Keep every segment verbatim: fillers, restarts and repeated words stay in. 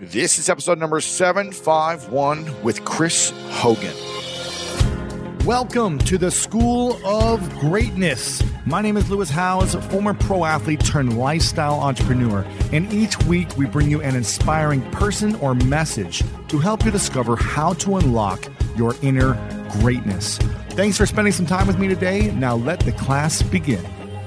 This is episode number seven five one with Chris Hogan. Welcome to the School of Greatness. My name is Lewis Howes, former pro athlete turned lifestyle entrepreneur. And each week we bring you an inspiring person or message to help you discover how to unlock your inner greatness. Thanks for spending some time with me today. Now let the class begin.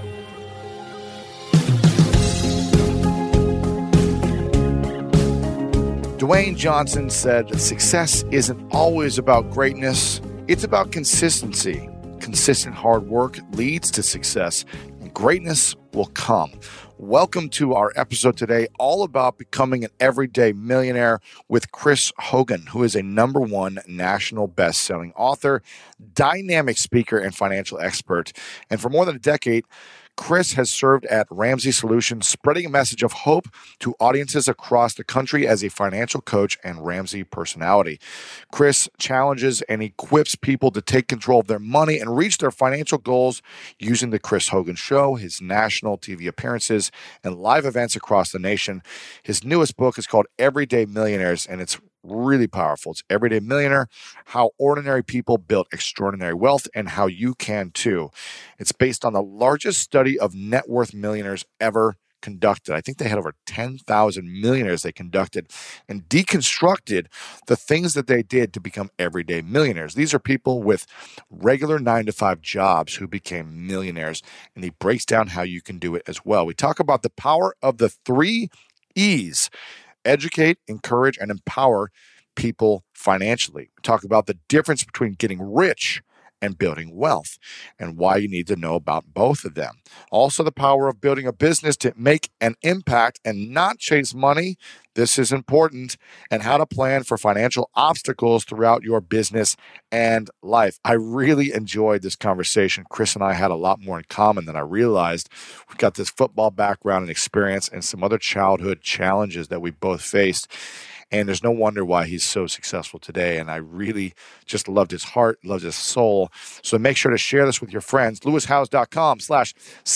Dwayne Johnson said, success isn't always about greatness. It's about consistency. Consistent hard work leads to success, and greatness will come. Welcome to our episode today, all about becoming an everyday millionaire with Chris Hogan, who is a number one national best-selling author, dynamic speaker, and financial expert. And for more than a decade, Chris has served at Ramsey Solutions, spreading a message of hope to audiences across the country as a financial coach and Ramsey personality. Chris challenges and equips people to take control of their money and reach their financial goals using The Chris Hogan Show, his national T V appearances, and live events across the nation. His newest book is called Everyday Millionaires, and it's really powerful. It's Everyday Millionaire, How Ordinary People Built Extraordinary Wealth, and How You Can Too. It's based on the largest study of net worth millionaires ever conducted. I think they had over ten thousand millionaires they conducted and deconstructed the things that they did to become everyday millionaires. These are people with regular nine to five jobs who became millionaires, and he breaks down how you can do it as well. We talk about the power of the three E's: educate, encourage, and empower people financially. We talk about the difference between getting rich and building wealth and why you need to know about both of them. Also, the power of building a business to make an impact and not chase money. This is important. And how to plan for financial obstacles throughout your business and life. I really enjoyed this conversation. Chris and I had a lot more in common than I realized. We've got this football background and experience and some other childhood challenges that we both faced. And there's no wonder why he's so successful today. And I really just loved his heart, loved his soul. So make sure to share this with your friends. lewishowes.com slash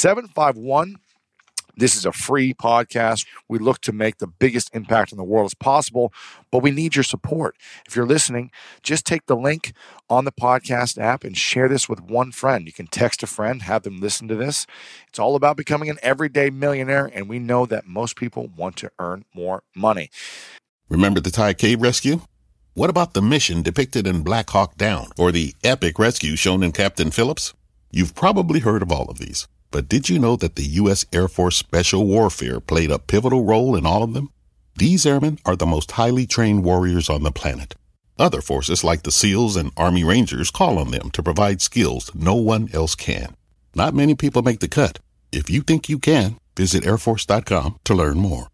751. This is a free podcast. We look to make the biggest impact in the world as possible, but we need your support. If you're listening, just take the link on the podcast app and share this with one friend. You can text a friend, have them listen to this. It's all about becoming an everyday millionaire, and we know that most people want to earn more money. Remember the Thai cave rescue? What about the mission depicted in Black Hawk Down or the epic rescue shown in Captain Phillips? You've probably heard of all of these, but did you know that the U S Air Force Special Warfare played a pivotal role in all of them? These airmen are the most highly trained warriors on the planet. Other forces like the SEALs and Army Rangers call on them to provide skills no one else can. Not many people make the cut. If you think you can, visit air force dot com to learn more.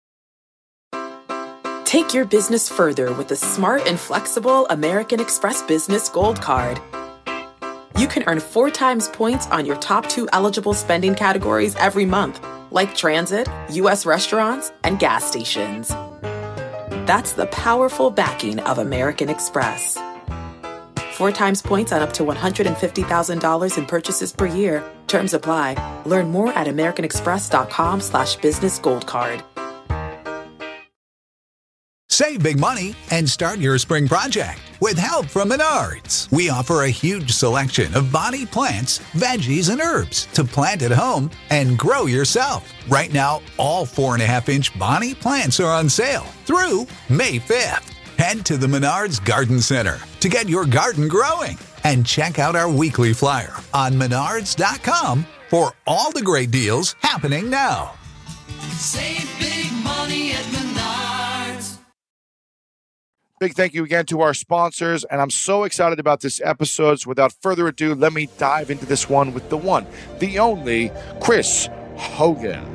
Take your business further with the smart and flexible American Express Business Gold Card. You can earn four times points on your top two eligible spending categories every month, like transit, U S restaurants, and gas stations. That's the powerful backing of American Express. Four times points on up to one hundred fifty thousand dollars in purchases per year. Terms apply. Learn more at americanexpress.com slash business gold card. Save big money and start your spring project with help from Menards. We offer a huge selection of body plants, veggies, and herbs to plant at home and grow yourself. Right now, all four and a half inch Bonnie plants are on sale through May fifth. Head to the Menards Garden Center to get your garden growing and check out our weekly flyer on menards dot com for all the great deals happening now. Save big money at Menards. Big thank you again to our sponsors, and I'm so excited about this episode. So without further ado, let me dive into this one with the one, the only, Chris Hogan.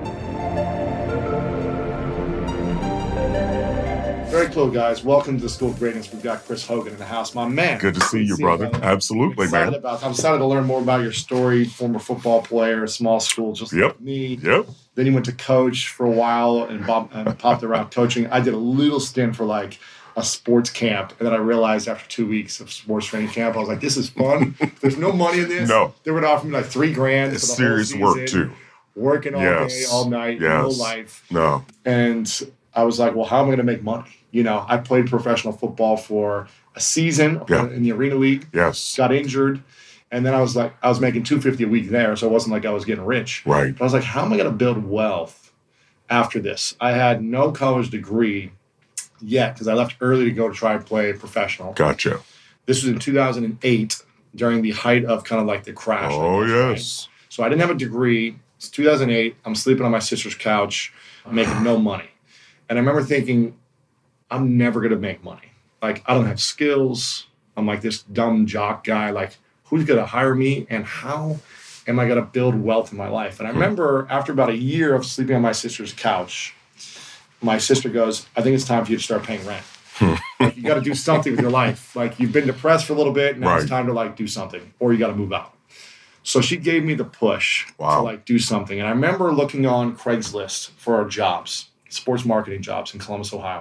Very cool, guys. Welcome to the School of Greatness. We've got Chris Hogan in the house. My man. Good to see you, brother. You, brother. Absolutely, I'm man. About, I'm excited to learn more about your story. Former football player, small school, just yep. like me. Yep. Then you went to coach for a while and, bob, and popped around coaching. I did a little stint for like a sports camp, and then I realized after two weeks of sports training camp, I was like, this is fun. There's no money in this. No. They would offer me like three grand it's for the serious whole season, work, too. Working all yes. day, all night, yes. no life. No. And I was like, well, how am I going to make money? You know, I played professional football for a season Yeah. in the Arena League. Yes. Got injured. And then I was like, I was making two hundred fifty dollars a week there, so it wasn't like I was getting rich. Right. But I was like, how am I going to build wealth after this? I had no college degree yet because I left early to go to try and play professional. Gotcha. This was in two thousand eight during the height of kind of like the crash. Oh, I guess, yes. right? So I didn't have a degree. It's two thousand eight. I'm sleeping on my sister's couch, making no money. And I remember thinking, I'm never going to make money. Like, I don't have skills. I'm like this dumb jock guy. Like, who's going to hire me? And how am I going to build wealth in my life? And I remember after about a year of sleeping on my sister's couch, my sister goes, I think it's time for you to start paying rent. Like, you got to do something with your life. Like, you've been depressed for a little bit. Now Right. it's time to, like, do something. Or you got to move out. So she gave me the push Wow. to, like, do something. And I remember looking on Craigslist for our jobs, sports marketing jobs in Columbus, Ohio.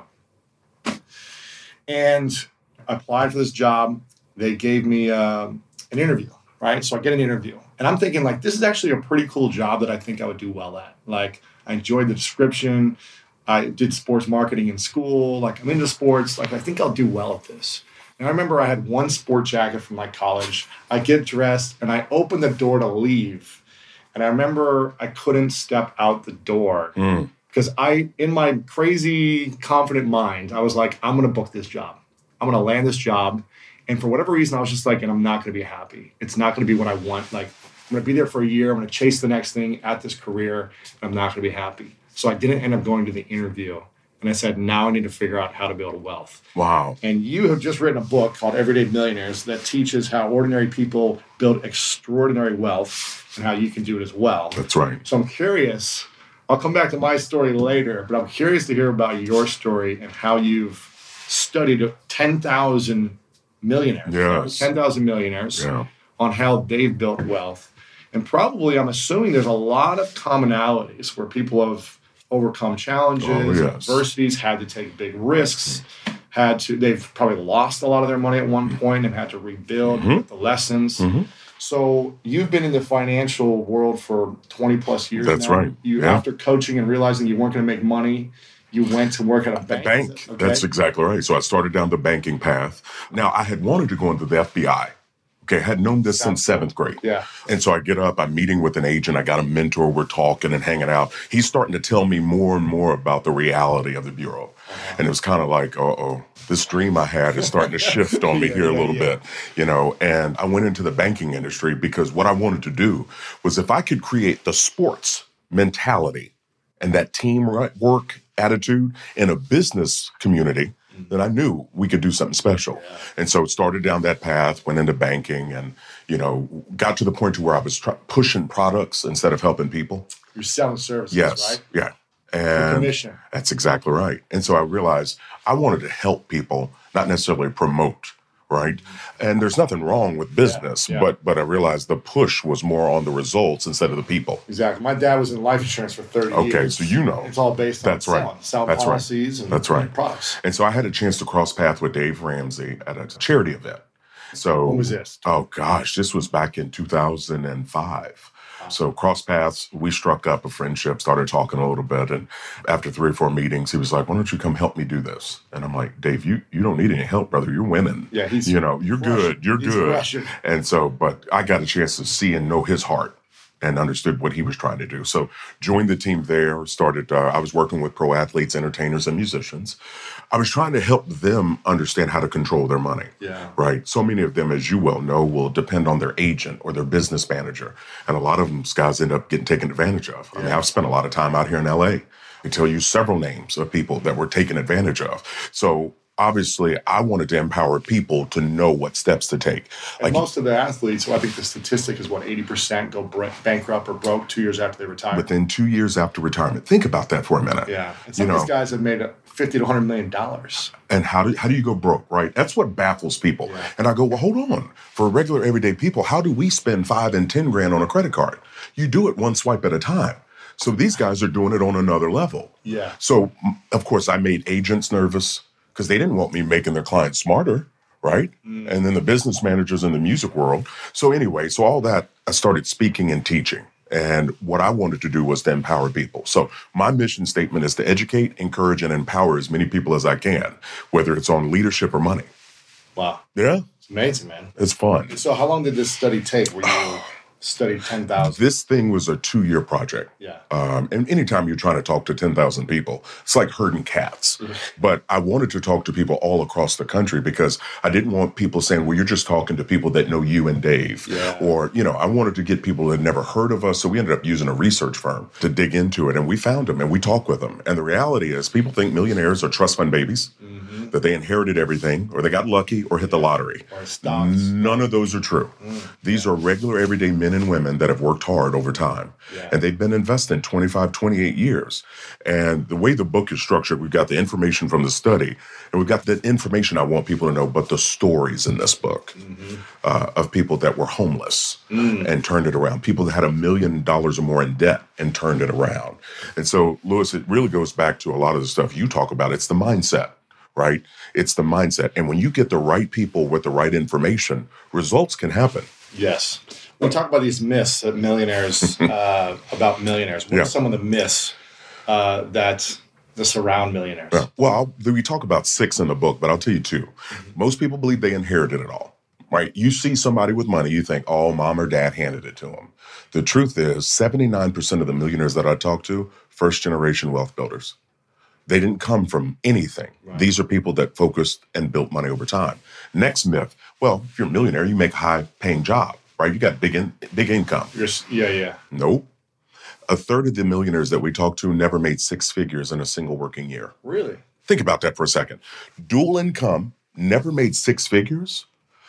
And I applied for this job. They gave me uh, an interview, right? So I get an interview. And I'm thinking, like, this is actually a pretty cool job that I think I would do well at. Like, I enjoyed the description. I did sports marketing in school. Like, I'm into sports. Like, I think I'll do well at this. And I remember I had one sport jacket from my college. I get dressed, and I open the door to leave. And I remember I couldn't step out the door. Mm. Because I, in my crazy, confident mind, I was like, I'm going to book this job. I'm going to land this job. And for whatever reason, I was just like, and I'm not going to be happy. It's not going to be what I want. Like, I'm going to be there for a year. I'm going to chase the next thing at this career. And I'm not going to be happy. So I didn't end up going to the interview. And I said, now I need to figure out how to build wealth. Wow. And you have just written a book called Everyday Millionaires that teaches how ordinary people build extraordinary wealth and how you can do it as well. That's right. So I'm curious. I'll come back to my story later, but I'm curious to hear about your story and how you've studied ten thousand millionaires, Yes. ten thousand millionaires Yeah. on how they've built wealth. And probably, I'm assuming there's a lot of commonalities where people have overcome challenges, Oh, yes. adversities, had to take big risks, had to, they've probably lost a lot of their money at one point and had to rebuild Mm-hmm. with the lessons. Mm-hmm. So you've been in the financial world for twenty plus years That's now. right. You, Yeah. after coaching and realizing you weren't going to make money, you went to work at a bank. Bank. Okay. That's exactly right. So I started down the banking path. Now, I had wanted to go into the F B I. Okay, I had known this Sounds since seventh grade. Yeah. And so I get up, I'm meeting with an agent, I got a mentor, we're talking and hanging out. He's starting to tell me more and more about the reality of the Bureau. Uh-huh. And it was kind of like, uh-oh, this dream I had is starting to shift on me Yeah, here a yeah, little yeah. bit, you know. And I went into the banking industry because what I wanted to do was if I could create the sports mentality and that team work attitude in a business community, then I knew we could do something special. Yeah. And so it started down that path, went into banking and, you know, got to the point to where I was tr- pushing products instead of helping people. You're selling services, Yes. right? Yeah. And commission. That's exactly right. And so I realized I wanted to help people, not necessarily promote, right? And there's nothing wrong with business, Yeah, yeah. but but I realized the push was more on the results instead of the people. Exactly. My dad was in life insurance for thirty Okay, years. so you know. It's all based on That's selling, right. selling That's right. policies and, That's right. and products. And so I had a chance to cross path with Dave Ramsey at a charity event. So When was this? Oh gosh, this was back in two thousand five. So cross paths, we struck up a friendship, started talking a little bit. And after three or four meetings, he was like, why don't you come help me do this? And I'm like, Dave, you, you don't need any help, brother. You're winning. Yeah, he's You know, you're crushing. good. You're He's good. crushing. And so, but I got a chance to see and know his heart and understood what he was trying to do. So joined the team there, started, uh, I was working with pro athletes, entertainers, and musicians. I was trying to help them understand how to control their money. Yeah. Right. So many of them, as you well know, will depend on their agent or their business manager. And a lot of them guys end up getting taken advantage of. I mean, I've spent a lot of time out here in L A. I can tell you several names of people that were taken advantage of. So obviously, I wanted to empower people to know what steps to take. And most of the athletes, well, I think the statistic is what, eighty percent go bre- bankrupt or broke two years after they retire. Within two years after retirement. Think about that for a minute. Yeah. And some You of know, these guys have made fifty to one hundred million dollars. and how do how do you go broke, right? That's what baffles people. Yeah. And I go, well, hold on. For regular everyday people, how do we spend five and ten grand on a credit card? You do it one swipe at a time. So these guys are doing it on another level. Yeah. So m- of course I made agents nervous because they didn't want me making their clients smarter, right? And then the business managers in the music world. So anyway, so all that, I started speaking and teaching. And what I wanted to do was to empower people. So my mission statement is to educate, encourage, and empower as many people as I can, whether it's on leadership or money. Wow. Yeah. It's amazing, man. It's fun. So how long did this study take where you studied ten thousand? This thing was a two-year project. Yeah. Um, and anytime you're trying to talk to ten thousand people, it's like herding cats. But I wanted to talk to people all across the country because I didn't want people saying, well, you're just talking to people that know you and Dave. Yeah. Or, you know, I wanted to get people that had never heard of us. So we ended up using a research firm to dig into it. And we found them and we talked with them. And the reality is people think millionaires are trust fund babies, mm-hmm. that they inherited everything or they got lucky or hit the lottery. Or stocks. None of those are true. Mm. These yeah. are regular, everyday men and women that have worked hard over time. Yeah. And they've been investing twenty-five, twenty-eight years. And the way the book is structured, we've got the information from the study, and we've got the information I want people to know, but the stories in this book mm-hmm. uh, of people that were homeless mm. and turned it around, people that had a million dollars or more in debt and turned it around. And so, Lewis, it really goes back to a lot of the stuff you talk about. It's the mindset. Right? It's the mindset. And when you get the right people with the right information, results can happen. Yes. We talk about these myths that millionaires, uh, about millionaires. What yeah. are some of the myths uh, that, that surround millionaires? Yeah. Well, I'll, we talk about six in the book, but I'll tell you two. Mm-hmm. Most people believe they inherited it all. Right? You see somebody with money, you think, oh, mom or dad handed it to them. The truth is, seventy-nine percent of the millionaires that I talk to, first-generation wealth builders. They didn't come from anything. Right. These are people that focused and built money over time. Next myth, well, if you're a millionaire, you make a high-paying job, right? You got big in, big income. You're, yeah, yeah. Nope. A third of the millionaires that we talk to never made six figures in a single working year. Really? Think about that for a second. Dual income, never made six figures.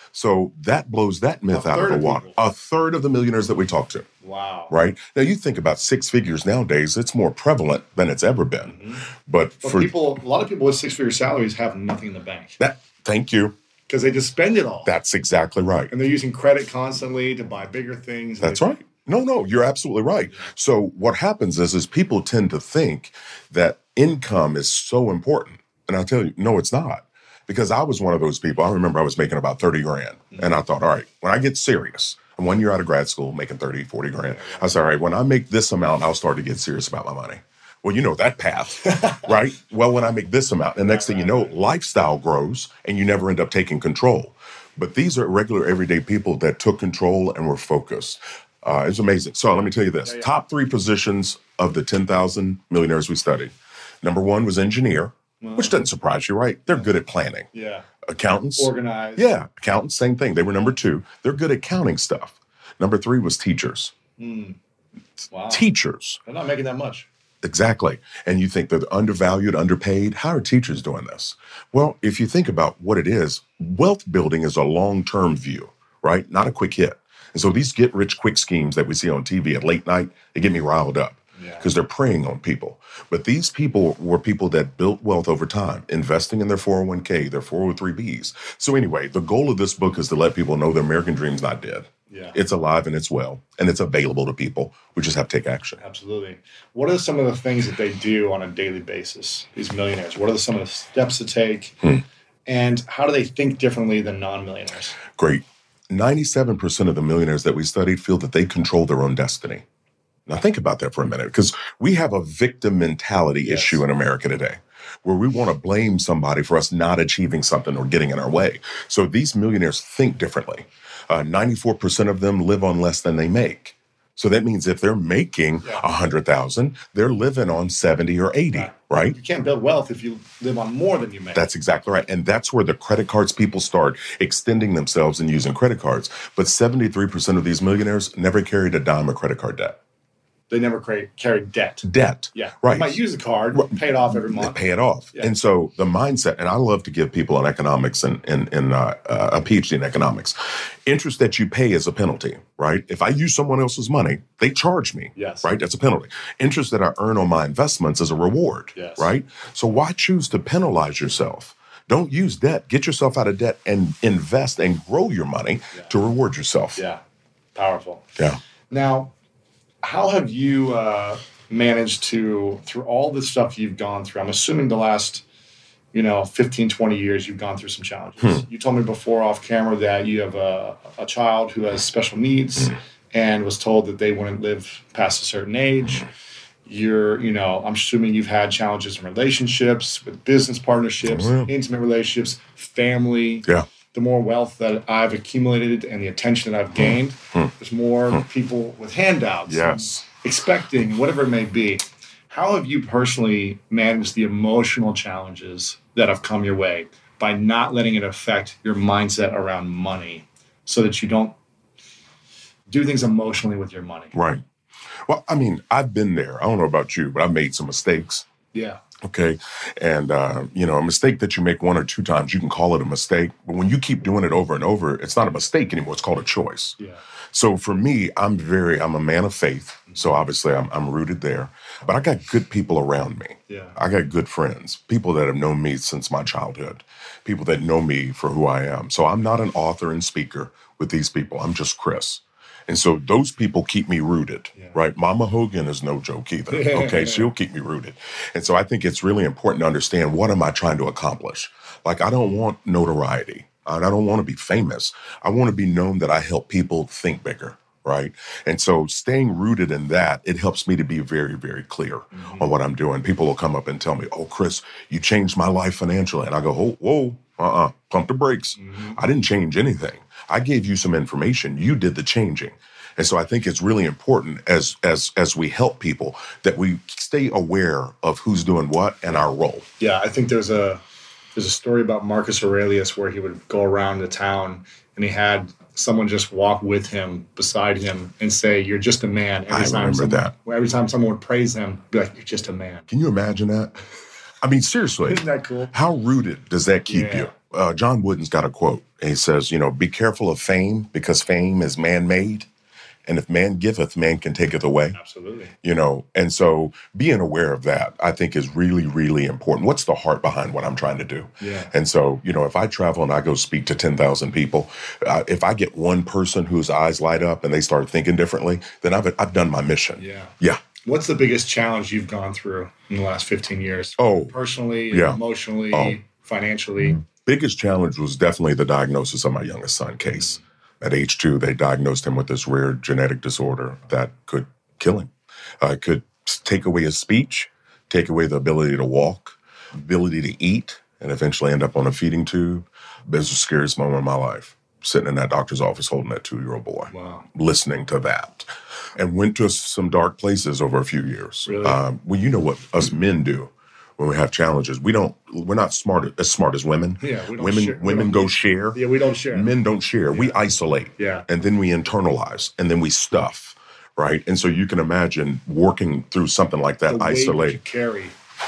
So that blows that myth out of the water. People. A third of the millionaires that we talk to. Wow. Right? Now, you think about six figures nowadays, it's more prevalent than it's ever been. Mm-hmm. But, but for people, a lot of people with six-figure salaries have nothing in the bank. That, thank you. Because they just spend it all. That's exactly right. And they're using credit constantly to buy bigger things. That's they, right. No, no, you're absolutely right. So what happens is, is people tend to think that income is so important. And I'll tell you, no, it's not. Because I was one of those people. I remember I was making about thirty grand. Mm-hmm. And I thought, all right, when I get serious, I'm one year out of grad school making thirty, forty grand. I said, all right, when I make this amount, I'll start to get serious about my money. Well, you know that path, right? Well, when I make this amount, and next thing you know, lifestyle grows and you never end up taking control. But these are regular, everyday people that took control and were focused. Uh, it's amazing. So let me tell you this. Yeah, yeah. Top three positions of the ten thousand millionaires we studied. Number one was engineer. Well, which doesn't surprise you, right? They're good at planning. Yeah. Accountants. Organized. Yeah. Accountants, same thing. They were number two. They're good at counting stuff. Number three was teachers. Mm. Wow. Teachers. They're not making that much. Exactly. And you think they're undervalued, underpaid. How are teachers doing this? Well, if you think about what it is, wealth building is a long-term view, right? Not a quick hit. And so these get-rich-quick schemes that we see on T V at late night, they get me riled up. Because they're preying on people. But these people were people that built wealth over time, investing in their four oh one k, their four oh three b's. So anyway, the goal of this book is to let people know the American dream's not dead. Yeah. It's alive and it's well, and it's available to people. We just have to take action. Absolutely. What are some of the things that they do on a daily basis, these millionaires? What are some of the steps to take? Hmm. And how do they think differently than non-millionaires? Great. ninety-seven percent of the millionaires that we studied feel that they control their own destiny. Now, think about that for a minute, because we have a victim mentality yes. issue in America today, where we want to blame somebody for us not achieving something or getting in our way. So these millionaires think differently. Uh, ninety-four percent of them live on less than they make. So that means if they're making yeah. one hundred thousand dollars, they're living on seventy or eighty, right. right? You can't build wealth if you live on more than you make. That's exactly right. And that's where the credit cards people start extending themselves and using credit cards. But seventy-three percent of these millionaires never carried a dime of credit card debt. They never carry, carry debt. Debt. Yeah. Right. You might use the card, pay it off every month. Pay it off. Yeah. And so the mindset, and I love to give people in economics and, and, and uh, uh, a P H D in economics, interest that you pay is a penalty, right? If I use someone else's money, they charge me, yes. right? That's a penalty. Interest that I earn on my investments is a reward, yes. right? So why choose to penalize yourself? Don't use debt. Get yourself out of debt and invest and grow your money yeah. to reward yourself. Yeah. Powerful. Yeah. Now, how have you uh, managed to, through all the stuff you've gone through, I'm assuming the last, you know, fifteen, twenty years, you've gone through some challenges. Hmm. You told me before off camera that you have a, a child who has special needs, hmm. and was told that they wouldn't live past a certain age. You're, you know, I'm assuming you've had challenges in relationships, with business partnerships, Oh, yeah. intimate relationships, family. Yeah. The more wealth that I've accumulated and the attention that I've gained, there's more people with handouts, Yes. expecting, whatever it may be. How have you personally managed the emotional challenges that have come your way by not letting it affect your mindset around money so that you don't do things emotionally with your money? Right. Well, I mean, I've been there. I don't know about you, but I've made some mistakes. Yeah. Okay. And, uh, you know, a mistake that you make one or two times, you can call it a mistake. But when you keep doing it over and over, it's not a mistake anymore. It's called a choice. Yeah. So for me, I'm very, I'm a man of faith. So obviously I'm, I'm rooted there. But I got good people around me. Yeah. I got good friends, people that have known me since my childhood, people that know me for who I am. So I'm not an author and speaker with these people. I'm just Chris. And so those people keep me rooted, Yeah. right? Mama Hogan is no joke either, okay? She'll keep me rooted. And so I think it's really important to understand, what am I trying to accomplish? Like, I don't want notoriety. I don't want to be famous. I want to be known that I help people think bigger, right? And so staying rooted in that, it helps me to be very, very clear mm-hmm. on what I'm doing. People will come up and tell me, oh, Chris, you changed my life financially. And I go, oh, whoa, uh-uh, pump the brakes. Mm-hmm. I didn't change anything. I gave you some information. You did the changing. And so I think it's really important as as as we help people that we stay aware of who's doing what and our role. Yeah, I think there's a there's a story about Marcus Aurelius where he would go around the town and he had someone just walk with him, beside him, and say, "You're just a man." Every I time remember someone, that. Every time someone would praise him, be like, "You're just a man." Can you imagine that? I mean, seriously. Isn't that cool? How rooted does that keep Yeah. you? Uh, John Wooden's got a quote. He says, you know, be careful of fame because fame is man-made. And if man giveth, man can taketh away. Absolutely. You know, and so being aware of that, I think, is really, really important. What's the heart behind what I'm trying to do? Yeah. And so, you know, if I travel and I go speak to ten thousand people, uh, if I get one person whose eyes light up and they start thinking differently, then I've I've done my mission. Yeah. Yeah. What's the biggest challenge you've gone through in the last fifteen years? Oh. Personally, Yeah. emotionally, Oh. financially? Biggest challenge was definitely the diagnosis of my youngest son, Case. At age two, they diagnosed him with this rare genetic disorder that could kill him. Uh, it could take away his speech, take away the ability to walk, ability to eat, and eventually end up on a feeding tube. It was the scariest moment of my life, sitting in that doctor's office holding that two-year-old boy, Wow. listening to that. And went to some dark places over a few years. Really? Um, well, you know what us men do when we have challenges. We don't, we're not smart as smart as women. Yeah, we don't women share- we women don't- go share. Yeah, we don't share. Men don't share. We isolate. Yeah. And then we internalize and then we stuff, right? And so you can imagine working through something like that, The weight isolate. you carry,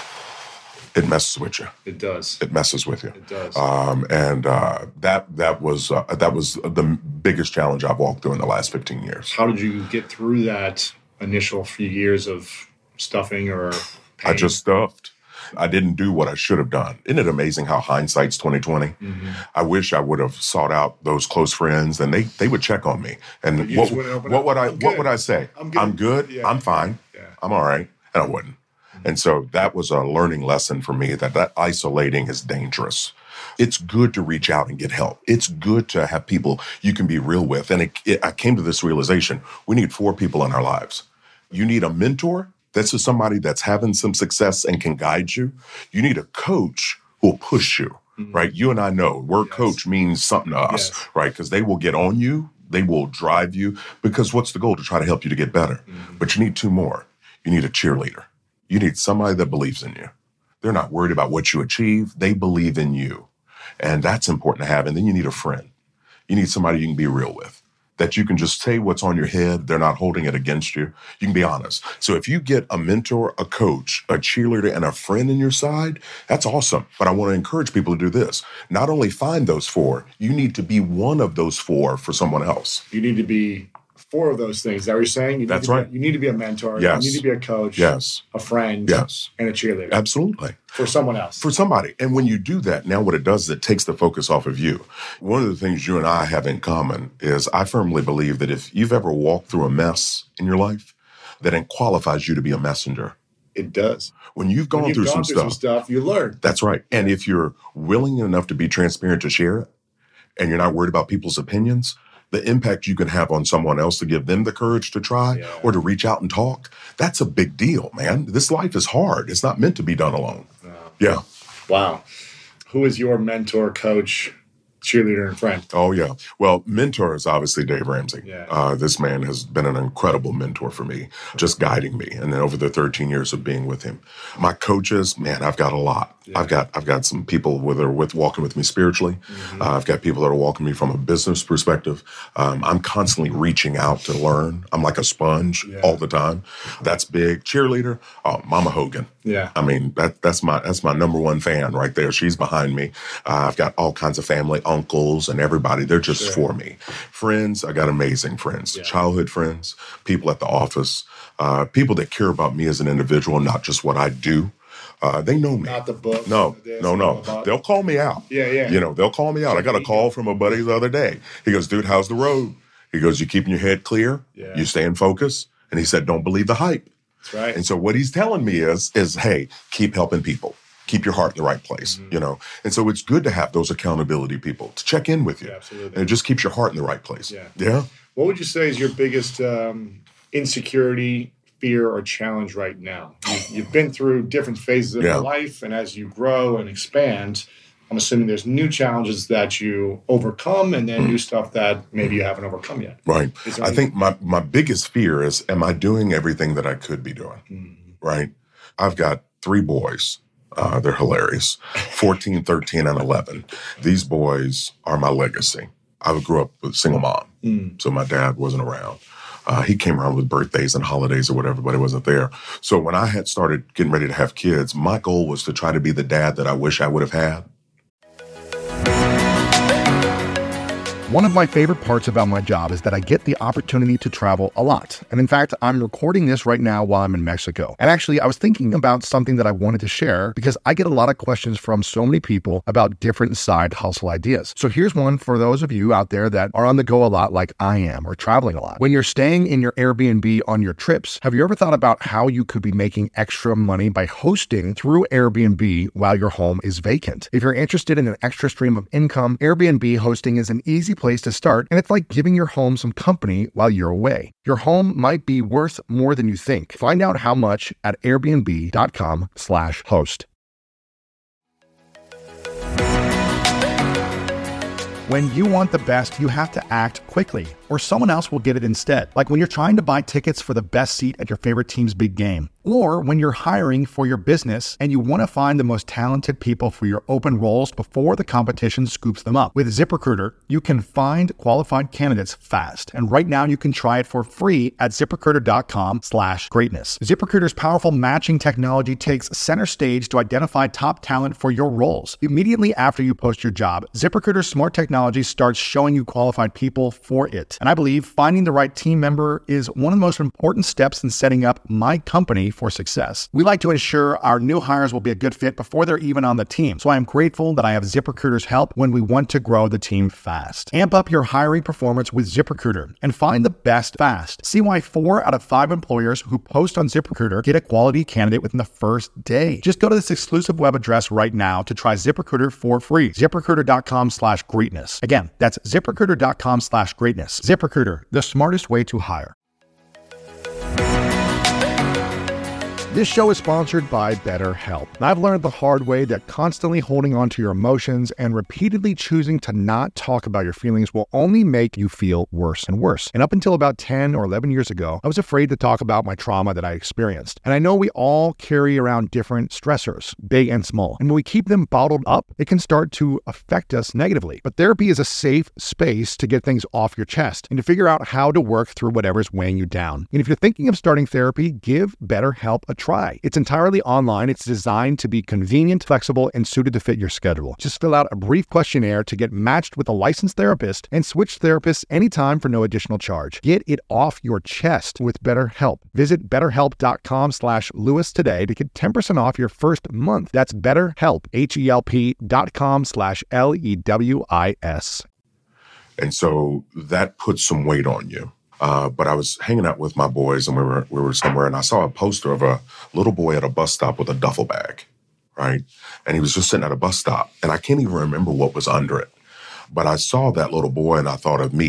It messes with you. it does. It messes with you. It does. Um, and uh, that that was uh, that was the biggest challenge I've walked through in the last fifteen years. How did you get through that initial few years of stuffing or pain? I just stuffed. I didn't do what I should have done. Isn't it amazing how hindsight's twenty twenty? Mm-hmm. I wish I would have sought out those close friends, and they they would check on me. And you what, just wouldn't open what up? would I I'm what good. would I say? I'm good. I'm good. Yeah. I'm fine. Yeah. I'm all right. And I wouldn't. And so that was a learning lesson for me, that that isolating is dangerous. It's good to reach out and get help. It's good to have people you can be real with. And it, it, I came to this realization, we need four people in our lives. You need a mentor. That's just somebody that's having some success and can guide you. You need a coach who will push you, mm-hmm. right? You and I know word Yes. coach means something to us, Yes. right? Because they will get on you. They will drive you. Because what's the goal? To try to help you to get better. Mm-hmm. But you need two more. You need a cheerleader. You need somebody that believes in you. They're not worried about what you achieve. They believe in you. And that's important to have. And then you need a friend. You need somebody you can be real with, that you can just say what's on your head. They're not holding it against you. You can be honest. So if you get a mentor, a coach, a cheerleader, and a friend in your side, that's awesome. But I want to encourage people to do this. Not only find those four, you need to be one of those four for someone else. You need to be four of those things. Is that what you're saying? You need That's to be- right. You need to be a mentor. Yes. You need to be a coach. Yes. A friend. Yes. And a cheerleader. Absolutely. For someone else. For somebody. And when you do that, now what it does is it takes the focus off of you. One of the things you and I have in common is I firmly believe that if you've ever walked through a mess in your life, that it qualifies you to be a messenger. It does. When you've gone When you've through, gone some, through stuff, some stuff, you learn. that's right. And if you're willing enough to be transparent to share it, and you're not worried about people's opinions, the impact you can have on someone else to give them the courage to try yeah. or to reach out and talk, that's a big deal, man. This life is hard. It's not meant to be done alone. No. Yeah. Wow. Who is your mentor, coach, cheerleader, and friend? Oh, yeah. Well, mentor is obviously Dave Ramsey. Yeah. Uh, this man has been an incredible mentor for me, just guiding me. And then over the thirteen years of being with him. My coaches, man, I've got a lot. Yeah. I've got I've got some people that are with walking with me spiritually. Mm-hmm. Uh, I've got people that are walking me from a business perspective. Um, I'm constantly reaching out to learn. I'm like a sponge yeah. all the time. That's big. Cheerleader, oh, Mama Hogan. Yeah. I mean, that that's my that's my number one fan right there. She's behind me. Uh, I've got all kinds of family, uncles, and everybody. They're just sure. for me. Friends, I got amazing friends. Yeah. Childhood friends, people at the office, uh, people that care about me as an individual, not just what I do. Uh, they know me. Not the book. No, no, no. They'll call me out. Yeah, yeah. You know, they'll call me out. I got a call from a buddy the other day. He goes, dude, how's the road? He goes, you keeping your head clear? Yeah. You staying focused? And he said, don't believe the hype. That's right. And so what he's telling me is, is hey, keep helping people. Keep your heart in the right place, mm-hmm. you know? And so it's good to have those accountability people to check in with you. Yeah, absolutely. And it just keeps your heart in the right place. Yeah. Yeah. What would you say is your biggest um, insecurity, fear, or challenge right now? You've, you've been through different phases of yeah. your life, and as you grow and expand, I'm assuming there's new challenges that you overcome and then mm. new stuff that maybe you haven't overcome yet. Right. I any- think my, my biggest fear is, am I doing everything that I could be doing? Mm. Right? I've got three boys. Uh, they're hilarious. fourteen, thirteen, and eleven. These boys are my legacy. I grew up with a single mom, mm. so my dad wasn't around. Uh, he came around with birthdays and holidays or whatever, but he wasn't there. So when I had started getting ready to have kids, my goal was to try to be the dad that I wish I would have had. One of my favorite parts about my job is that I get the opportunity to travel a lot. And in fact, I'm recording this right now while I'm in Mexico. And actually, I was thinking about something that I wanted to share because I get a lot of questions from so many people about different side hustle ideas. So here's one for those of you out there that are on the go a lot like I am or traveling a lot. When you're staying in your Airbnb on your trips, have you ever thought about how you could be making extra money by hosting through Airbnb while your home is vacant? If you're interested in an extra stream of income, Airbnb hosting is an easy place to start, and it's like giving your home some company while you're away. Your home might be worth more than you think. Find out how much at airbnb.com slash host. When you want the best, you have to act quickly, or someone else will get it instead. Like when you're trying to buy tickets for the best seat at your favorite team's big game. Or when you're hiring for your business and you want to find the most talented people for your open roles before the competition scoops them up. With ZipRecruiter, you can find qualified candidates fast. And right now you can try it for free at ZipRecruiter.com slash greatness. ZipRecruiter's powerful matching technology takes center stage to identify top talent for your roles. Immediately after you post your job, ZipRecruiter's smart technology starts showing you qualified people for it. And I believe finding the right team member is one of the most important steps in setting up my company for success. We like to ensure our new hires will be a good fit before they're even on the team. So I am grateful that I have ZipRecruiter's help when we want to grow the team fast. Amp up your hiring performance with ZipRecruiter and find the best fast. See why four out of five employers who post on ZipRecruiter get a quality candidate within the first day. Just go to this exclusive web address right now to try ZipRecruiter for free. ZipRecruiter.com slash greatness. Again, that's ZipRecruiter.com slash greatness. ZipRecruiter, the smartest way to hire. This show is sponsored by BetterHelp. And I've learned the hard way that constantly holding on to your emotions and repeatedly choosing to not talk about your feelings will only make you feel worse and worse. And up until about ten or eleven years ago, I was afraid to talk about my trauma that I experienced. And I know we all carry around different stressors, big and small. And when we keep them bottled up, it can start to affect us negatively. But therapy is a safe space to get things off your chest and to figure out how to work through whatever's weighing you down. And if you're thinking of starting therapy, give BetterHelp a try. It's entirely online. It's designed to be convenient, flexible, and suited to fit your schedule. Just fill out a brief questionnaire to get matched with a licensed therapist and switch therapists anytime for no additional charge. Get it off your chest with BetterHelp. Visit betterhelp.com slash Lewis today to get ten percent off your first month. That's BetterHelp, H-E-L-P dot com slash L E W I S. And so that puts some weight on you. Uh, but I was hanging out with my boys and we were we were somewhere and I saw a poster of a little boy at a bus stop with a duffel bag, right? And he was just sitting at a bus stop and I can't even remember what was under it. But I saw that little boy and I thought of me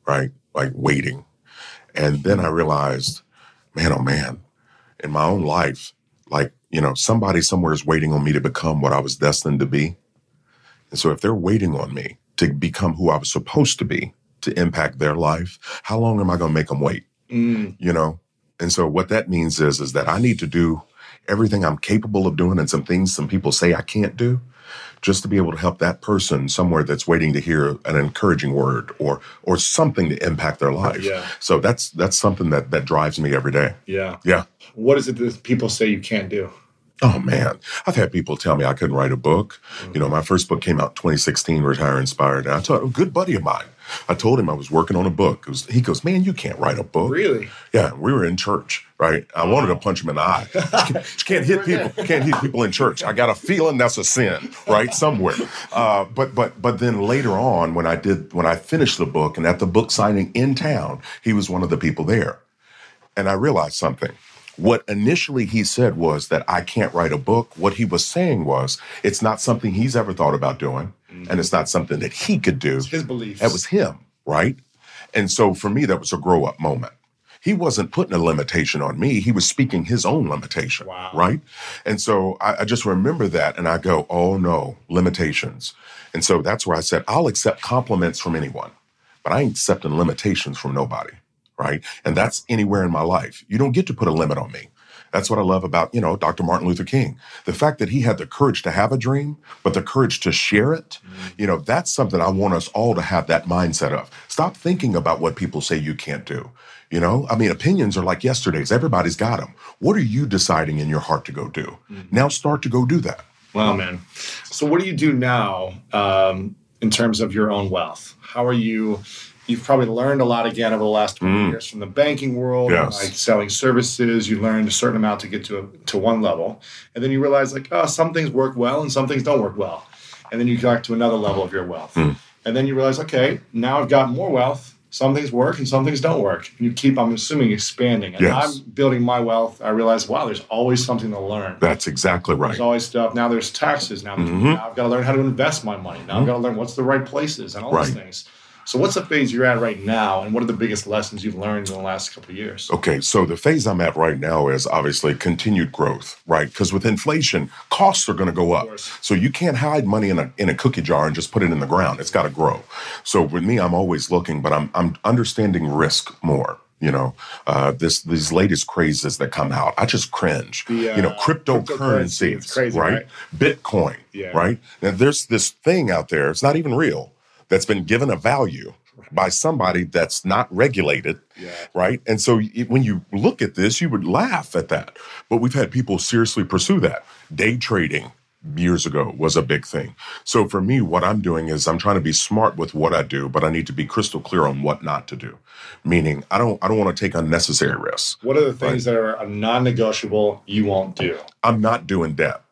right? Like waiting. And then I realized, man, oh man, in my own life, like, you know, somebody somewhere is waiting on me to become what I was destined to be. And so if they're waiting on me to become who I was supposed to be, to impact their life, how long am I going to make them wait? Mm. You know? And so what that means is, is that I need to do everything I'm capable of doing and some things some people say I can't do, just to be able to help that person somewhere that's waiting to hear an encouraging word or or something to impact their life. Yeah. So that's that's something that that drives me every day. Yeah. Yeah. What is it that people say you can't do? Oh, man. I've had people tell me I couldn't write a book. Mm-hmm. You know, my first book came out in twenty sixteen, Retire Inspired. And I told a good buddy of mine, I told him I was working on a book. It was, he goes, man, you can't write a book. Really? Yeah. We were in church, right? I wanted to punch him in the eye. You can't, you can't hit people. You can't hit people in church. I got a feeling that's a sin, right? Somewhere. Uh, but but but then later on, when I did, when I finished the book and at the book signing in town, he was one of the people there. And I realized something. What initially he said was that I can't write a book. What he was saying was it's not something he's ever thought about doing, mm-hmm. and it's not something that he could do. It's his beliefs. That was him, right? And so for me, that was a grow-up moment. He wasn't putting a limitation on me. He was speaking his own limitation, wow. right? And so I, I just remember that, and I go, oh, no, limitations. And so that's where I said, I'll accept compliments from anyone, but I ain't accepting limitations from nobody. Right. And that's anywhere in my life. You don't get to put a limit on me. That's what I love about, you know, Doctor Martin Luther King. The fact that he had the courage to have a dream, but the courage to share it, mm-hmm. you know, that's something I want us all to have that mindset of. Stop thinking about what people say you can't do. You know, I mean, opinions are like yesterday's. Everybody's got them. What are you deciding in your heart to go do? Mm-hmm. Now start to go do that. Wow, man. So what do you do now um, in terms of your own wealth? How are you... You've probably learned a lot again over the last twenty mm. years from the banking world, yes. like selling services. You learned a certain amount to get to a, to one level. And then you realize like, oh, some things work well and some things don't work well. And then you go back to another level of your wealth. Mm. And then you realize, okay, now I've got more wealth. Some things work and some things don't work. And you keep, I'm assuming, expanding. And yes. I'm building my wealth. I realize, wow, there's always something to learn. That's exactly right. There's always stuff. Now there's taxes. Now, there's, mm-hmm. now I've got to learn how to invest my money. Now mm-hmm. I've got to learn what's the right places and all right. those things. So what's the phase you're at right now, and what are the biggest lessons you've learned in the last couple of years? Okay, so the phase I'm at right now is obviously continued growth, right? Because with inflation, costs are going to go up. So you can't hide money in a in a cookie jar and just put it in the ground. It's got to grow. So with me, I'm always looking, but I'm I'm understanding risk more. You know, uh, this these latest crazes that come out, I just cringe. The, uh, you know, cryptocurrency, it's crazy, right? right? Bitcoin, yeah. right? Now there's this thing out there. It's not even real. That's been given a value by somebody that's not regulated, yeah. right? And so when you look at this, you would laugh at that. But we've had people seriously pursue that. Day trading years ago was a big thing. So for me, what I'm doing is I'm trying to be smart with what I do, but I need to be crystal clear on what not to do. Meaning I don't I don't want to take unnecessary risks. What are the things right? that are a non-negotiable you won't do? I'm not doing debt.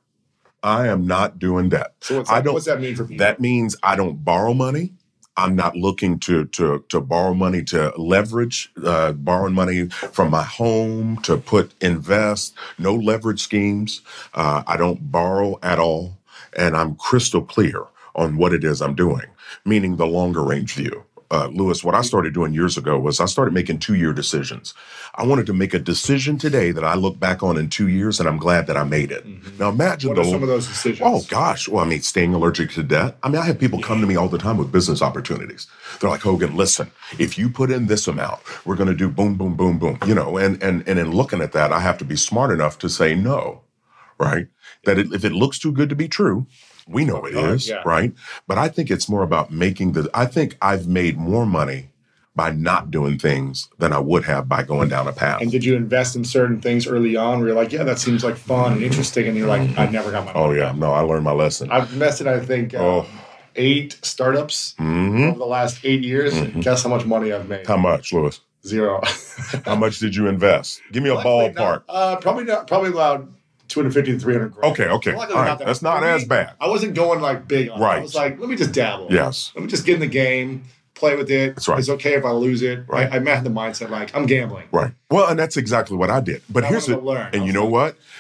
I am not doing that. So what's that, I don't, what's that mean for people? That means I don't borrow money. I'm not looking to to to borrow money to leverage, uh, borrowing money from my home to put invest. No leverage schemes. Uh, I don't borrow at all, and I'm crystal clear on what it is I'm doing. Meaning the longer range view. Uh, Lewis, what I started doing years ago was I started making two-year decisions. I wanted to make a decision today that I look back on in two years, and I'm glad that I made it. Mm-hmm. Now imagine what the, are some of those decisions? Oh gosh, well I mean, staying allergic to debt. I mean, I have people come to me all the time with business opportunities. They're like, Hogan, listen, if you put in this amount, we're going to do boom, boom, boom, boom. You know, and and and in looking at that, I have to be smart enough to say no, right? That it, if it looks too good to be true. We know it oh, is, yeah. right? But I think it's more about making the, I think I've made more money by not doing things than I would have by going down a path. And did you invest in certain things early on where you're like, yeah, that seems like fun and interesting, and you're like, I never got my money. Oh, yeah. No, I learned my lesson. I've invested, I think, uh, oh. eight startups mm-hmm. over the last eight years. Mm-hmm. Guess how much money I've made? How much, Lewis? Zero. How much did you invest? Give me a Luckily ballpark. Not, uh, probably not, probably about two hundred fifty to three hundred grand. Okay, okay. All right. Not that That's not as bad. I wasn't going like big on right. it. I was like, let me just dabble. Yes. Let me just get in the game, play with it. That's right. It's okay if I lose it. Right. I, I had the mindset like, I'm gambling. Right. Well, and that's exactly what I did. But I here's the, it. learn. And you know what?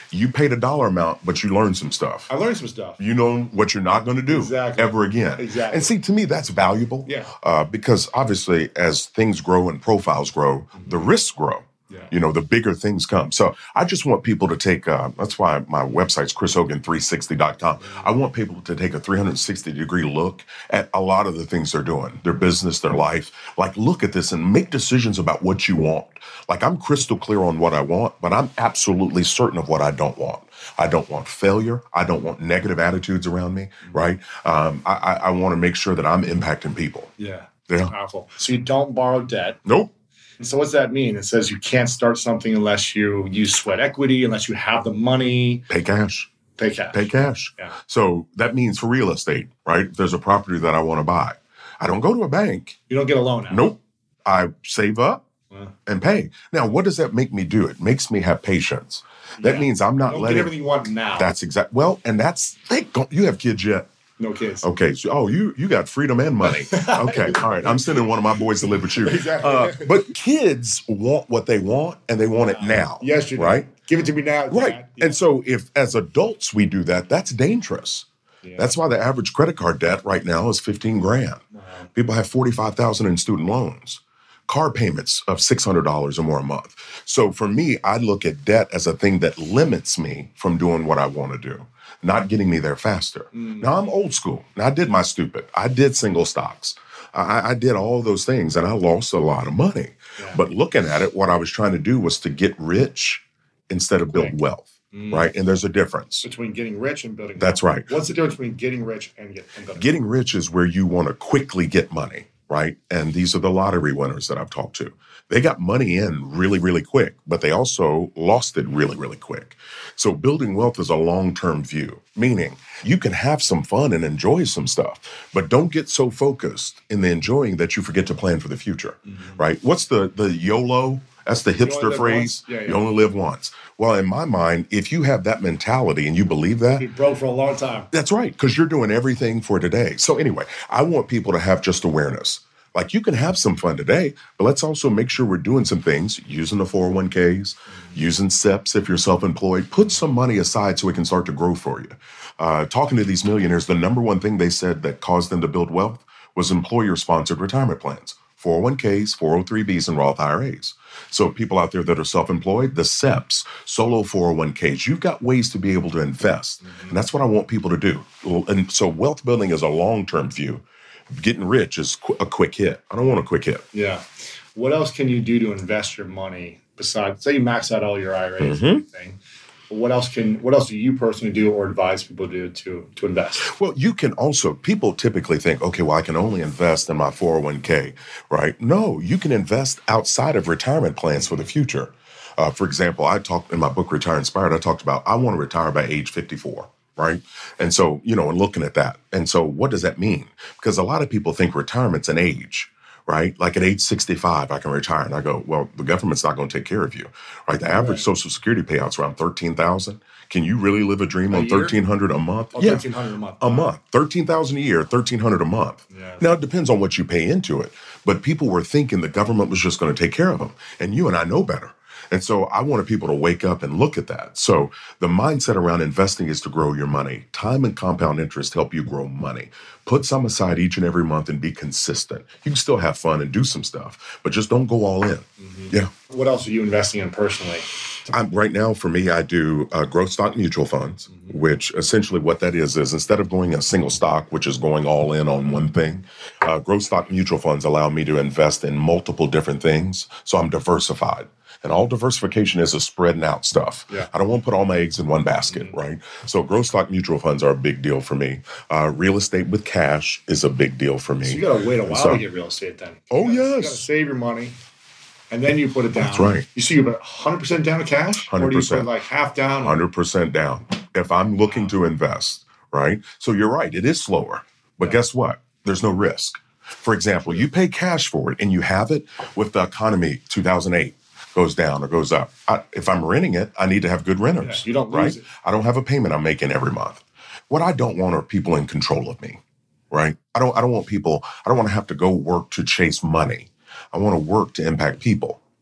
You paid a dollar amount, but you learned some stuff. I learned some stuff. You know what you're not going to do exactly. ever again. Exactly. And see, to me, that's valuable. Yeah. Uh, because obviously, as things grow and profiles grow, mm-hmm. the risks grow. Yeah. You know, the bigger things come. So I just want people to take, uh, that's why my website's chris hogan three sixty dot com. Mm-hmm. I want people to take a three hundred sixty degree look at a lot of the things they're doing, their business, their life. Like, look at this and make decisions about what you want. Like, I'm crystal clear on what I want, but I'm absolutely certain of what I don't want. I don't want failure. I don't want negative attitudes around me, mm-hmm. right? Um, I, I, I want to make sure that I'm impacting people. Yeah. Yeah. Powerful. So you don't borrow debt. Nope. So what's that mean? It says you can't start something unless you use sweat equity, unless you have the money. Pay cash. Pay cash. Pay cash. Yeah. So that means for real estate, right? If there's a property that I want to buy, I don't go to a bank. You don't get a loan out. Nope. I save up wow. and pay. Now, what does that make me do? It makes me have patience. That yeah. means I'm not you don't letting. Get everything you want now. That's exact. Well, and that's, they don't, you have kids yet? No kids. Okay. So, oh, you you got freedom and money. Okay. All right. I'm sending one of my boys to live with you. Exactly. Uh, but kids want what they want, and they want it now. Yes, you do. Right? Give it to me now. Right. Yeah. And so if as adults we do that, that's dangerous. Yeah. That's why the average credit card debt right now is fifteen grand. Wow. People have forty-five thousand in student loans. Car payments of six hundred dollars or more a month. So for me, I look at debt as a thing that limits me from doing what I want to do, not getting me there faster. Mm. Now, I'm old school. Now, I did my stupid. I did single stocks. I, I did all those things, and I lost a lot of money. Yeah. But looking at it, what I was trying to do was to get rich instead of build wealth, mm. right? And there's a difference. Between getting rich and building wealth. That's right. What's the difference between getting rich and, get, and building Getting wealth? rich is where you want to quickly get money. Right? And these are the lottery winners that I've talked to. They got money in really, really quick, but they also lost it really, really quick. So building wealth is a long-term view, meaning you can have some fun and enjoy some stuff, but don't get so focused in the enjoying that you forget to plan for the future, mm-hmm. right? What's the, the YOLO? That's the hipster phrase. Yeah, yeah. You only live once. Well, in my mind, if you have that mentality and you believe that. You've broke for a long time. That's right, because you're doing everything for today. So anyway, I want people to have just awareness. Like, you can have some fun today, but let's also make sure we're doing some things, using the four oh one k's, using S E Ps if you're self-employed. Put some money aside so it can start to grow for you. Uh, talking to these millionaires, the number one thing they said that caused them to build wealth was employer-sponsored retirement plans, four oh one k's, four oh three b's, and Roth I R As. So people out there that are self-employed, the S E Ps, solo four oh one k's, you've got ways to be able to invest. Mm-hmm. And that's what I want people to do. And so wealth building is a long-term view. Getting rich is qu- a quick hit. I don't want a quick hit. Yeah. What else can you do to invest your money besides, say you max out all your I R As mm-hmm. and everything? What else can, what else do you personally do or advise people to do to, to invest? Well, you can also, people typically think, okay, well, I can only invest in my four oh one k, right? No, you can invest outside of retirement plans for the future. Uh, for example, I talked in my book, Retire Inspired, I talked about I want to retire by age fifty-four. Right. And so, you know, and looking at that. And so what does that mean? Because a lot of people think retirement's an age, right? Like at age sixty-five, I can retire. And I go, well, the government's not going to take care of you, right? The average right. Social Security payout's around thirteen thousand. Can you really live a dream a on thirteen hundred a month? Oh, yeah. thirteen hundred a month. A month. thirteen thousand a year, thirteen hundred a month. Yeah. Now, it depends on what you pay into it. But people were thinking the government was just going to take care of them. And you and I know better. And so I wanted people to wake up and look at that. So the mindset around investing is to grow your money. Time and compound interest help you grow money. Put some aside each and every month and be consistent. You can still have fun and do some stuff, but just don't go all in. Mm-hmm. Yeah. What else are you investing in personally? I'm, right now, for me, I do uh, growth stock mutual funds, mm-hmm. which essentially what that is, is instead of going a single stock, which is going all in on one thing, uh, growth stock mutual funds allow me to invest in multiple different things. So I'm diversified. And all diversification is a spreading out stuff. Yeah. I don't want to put all my eggs in one basket, mm-hmm. right? So growth stock mutual funds are a big deal for me. Uh, real estate with cash is a big deal for me. So you got to wait a while so, to get real estate then. Oh, you gotta, yes. You got to save your money, and then you put it down. That's right. You see, you put one hundred percent down to cash? one hundred percent. Or do you put like half down? one hundred percent down. If I'm looking wow. to invest, right? So you're right. It is slower. But yeah. guess what? There's no risk. For example, you pay cash for it, and you have it with the economy two thousand eight. Goes down or goes up. I, if I'm renting it, I need to have good renters. Yeah, you don't lose right? it. I don't have a payment I'm making every month. What I don't want are people in control of me, right? I don't. I don't want people. I don't want to have to go work to chase money. I want to work to impact people,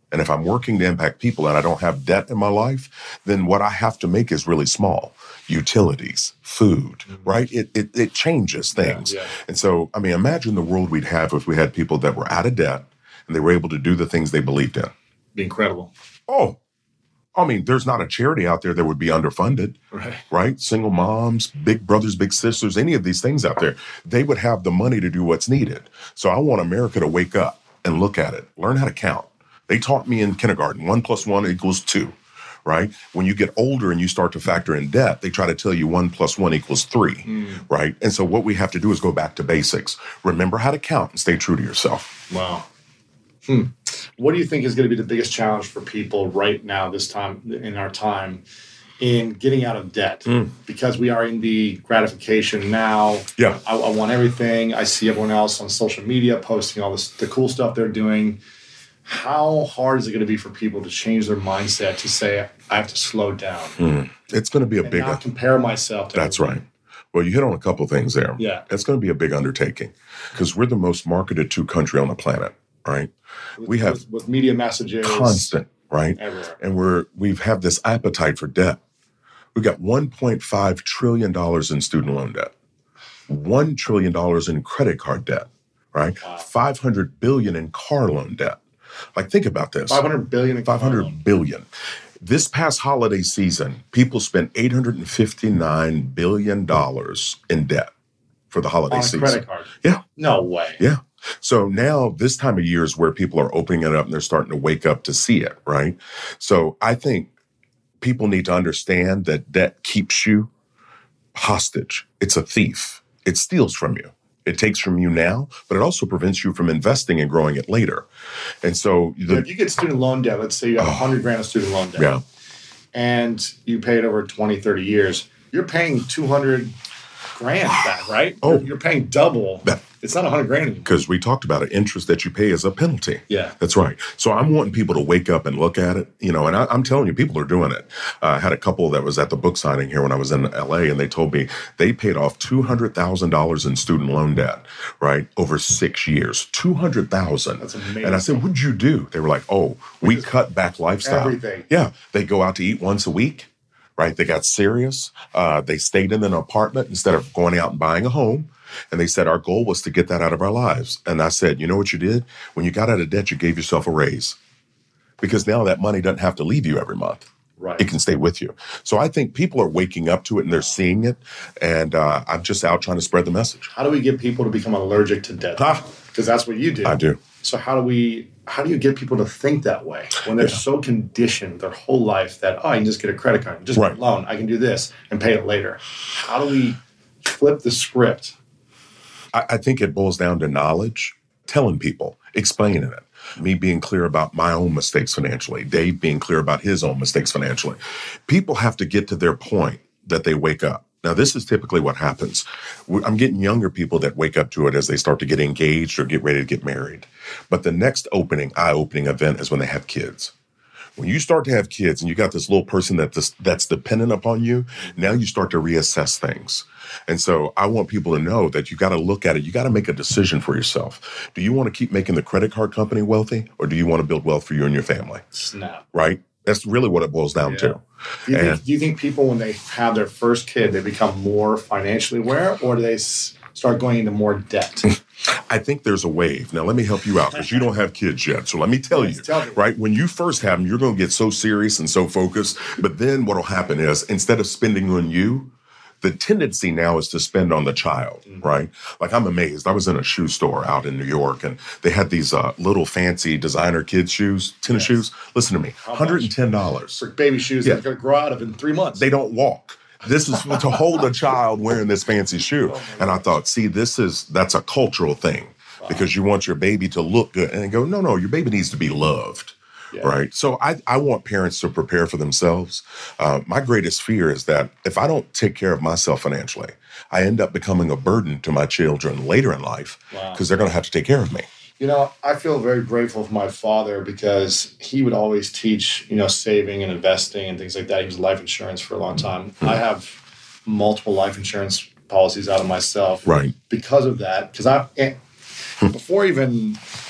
And if I'm working to impact people and I don't have debt in my life, then what I have to make is really small. Utilities, food, mm-hmm. right? It, it it changes things. Yeah, yeah. And so, I mean, imagine the world we'd have if we had people that were out of debt and they were able to do the things they believed in. Be incredible. Oh, I mean, there's not a charity out there that would be underfunded, right? right? Single moms, big brothers, big sisters, any of these things out there, they would have the money to do what's needed. So I want America to wake up and look at it, learn how to count. They taught me in kindergarten, one plus one equals two, right? When you get older and you start to factor in debt, they try to tell you one plus one equals three, mm. right? And so what we have to do is go back to basics. Remember how to count and stay true to yourself. Wow. Hmm. What do you think is going to be the biggest challenge for people right now, this time in our time, in getting out of debt? Mm. Because we are in the gratification now. Yeah. I, I want everything. I see everyone else on social media posting all this, the cool stuff they're doing. How hard is it going to be for people to change their mindset to say, I have to slow down? Mm. It's going to be a and big... not compare myself to That's everyone. right. Well, you hit on a couple of things there. Yeah. It's going to be a big undertaking because we're the most marketed to country on the planet, right? With, we have... With, with media messages. Constant, right? Everywhere. And we're, we've have this appetite for debt. We've got one point five trillion dollars in student loan debt, one trillion dollars in credit card debt, right? Wow. five hundred billion dollars in car loan debt. Like, think about this. five hundred billion dollars in five hundred billion dollars. This past holiday season, people spent eight hundred fifty-nine billion dollars in debt for the holiday on a season. Credit card? Yeah. No way. Yeah. So now this time of year is where people are opening it up and they're starting to wake up to see it, right? So I think people need to understand that debt keeps you hostage. It's a thief. It steals from you. It takes from you now, but it also prevents you from investing and growing it later. And so the, yeah, if you get student loan debt, let's say you have a hundred grand of student loan debt, yeah. and you pay it over twenty, thirty years, you're paying two hundred grand back, right? Oh, you're, you're paying double. That, it's not a hundred grand anymore. Because we talked about it, interest that you pay is a penalty. Yeah. That's right. So I'm wanting people to wake up and look at it, you know, and I, I'm telling you, people are doing it. Uh, I had a couple that was at the book signing here when I was in L A, and they told me they paid off two hundred thousand dollars in student loan debt, right, over six years. two hundred thousand dollars. That's amazing. And I said, what'd you do? They were like, oh, we, we cut back lifestyle. Everything. Yeah. They go out to eat once a week. Right. They got serious. Uh, they stayed in an apartment instead of going out and buying a home. And they said, our goal was to get that out of our lives. And I said, you know what you did? When you got out of debt, you gave yourself a raise. Because now that money doesn't have to leave you every month. Right. It can stay with you. So I think people are waking up to it and they're seeing it. And uh, I'm just out trying to spread the message. How do we get people to become allergic to debt? Because ah, that's what you do. I do. So how do we... How do you get people to think that way when they're yeah. so conditioned their whole life that, oh, I can just get a credit card, just right. get a loan, I can do this and pay it later? How do we flip the script? I, I think it boils down to knowledge, telling people, explaining it. Me being clear about my own mistakes financially, Dave being clear about his own mistakes financially. People have to get to their point that they wake up. Now, this is typically what happens. I'm getting younger people that wake up to it as they start to get engaged or get ready to get married. But the next opening, eye-opening event is when they have kids. When you start to have kids and you got this little person that this, that's dependent upon you, now you start to reassess things. And so I want people to know that you got to look at it. You got to make a decision for yourself. Do you want to keep making the credit card company wealthy, or do you want to build wealth for you and your family? Snap. Right? That's really what it boils down yeah. to. Do you, and, think, do you think people, when they have their first kid, they become more financially aware, or do they s- start going into more debt? I think there's a wave. Now, let me help you out because you don't have kids yet. So let me tell yes, you, tell me. right? When you first have them, you're going to get so serious and so focused. But then what will happen is instead of spending on you, the tendency now is to spend on the child, mm-hmm. right? Like, I'm amazed. I was in a shoe store out in New York, and they had these uh, little fancy designer kids shoes, tennis yes. shoes. Listen to me, How one hundred ten dollars. For baby shoes yeah. that they're going to grow out of in three months. They don't walk. This is to hold a child wearing this fancy shoe. Oh and I thought, see, this is, that's a cultural thing wow. because you want your baby to look good. And they go, no, no, your baby needs to be loved. Yeah. Right. So I, I want parents to prepare for themselves. Uh, my greatest fear is that if I don't take care of myself financially, I end up becoming a burden to my children later in life because wow. they're going to have to take care of me. You know, I feel very grateful for my father because he would always teach, you know, saving and investing and things like that. He was life insurance for a long time. Mm-hmm. I have multiple life insurance policies out of myself. Right. Because of that. Because I, before even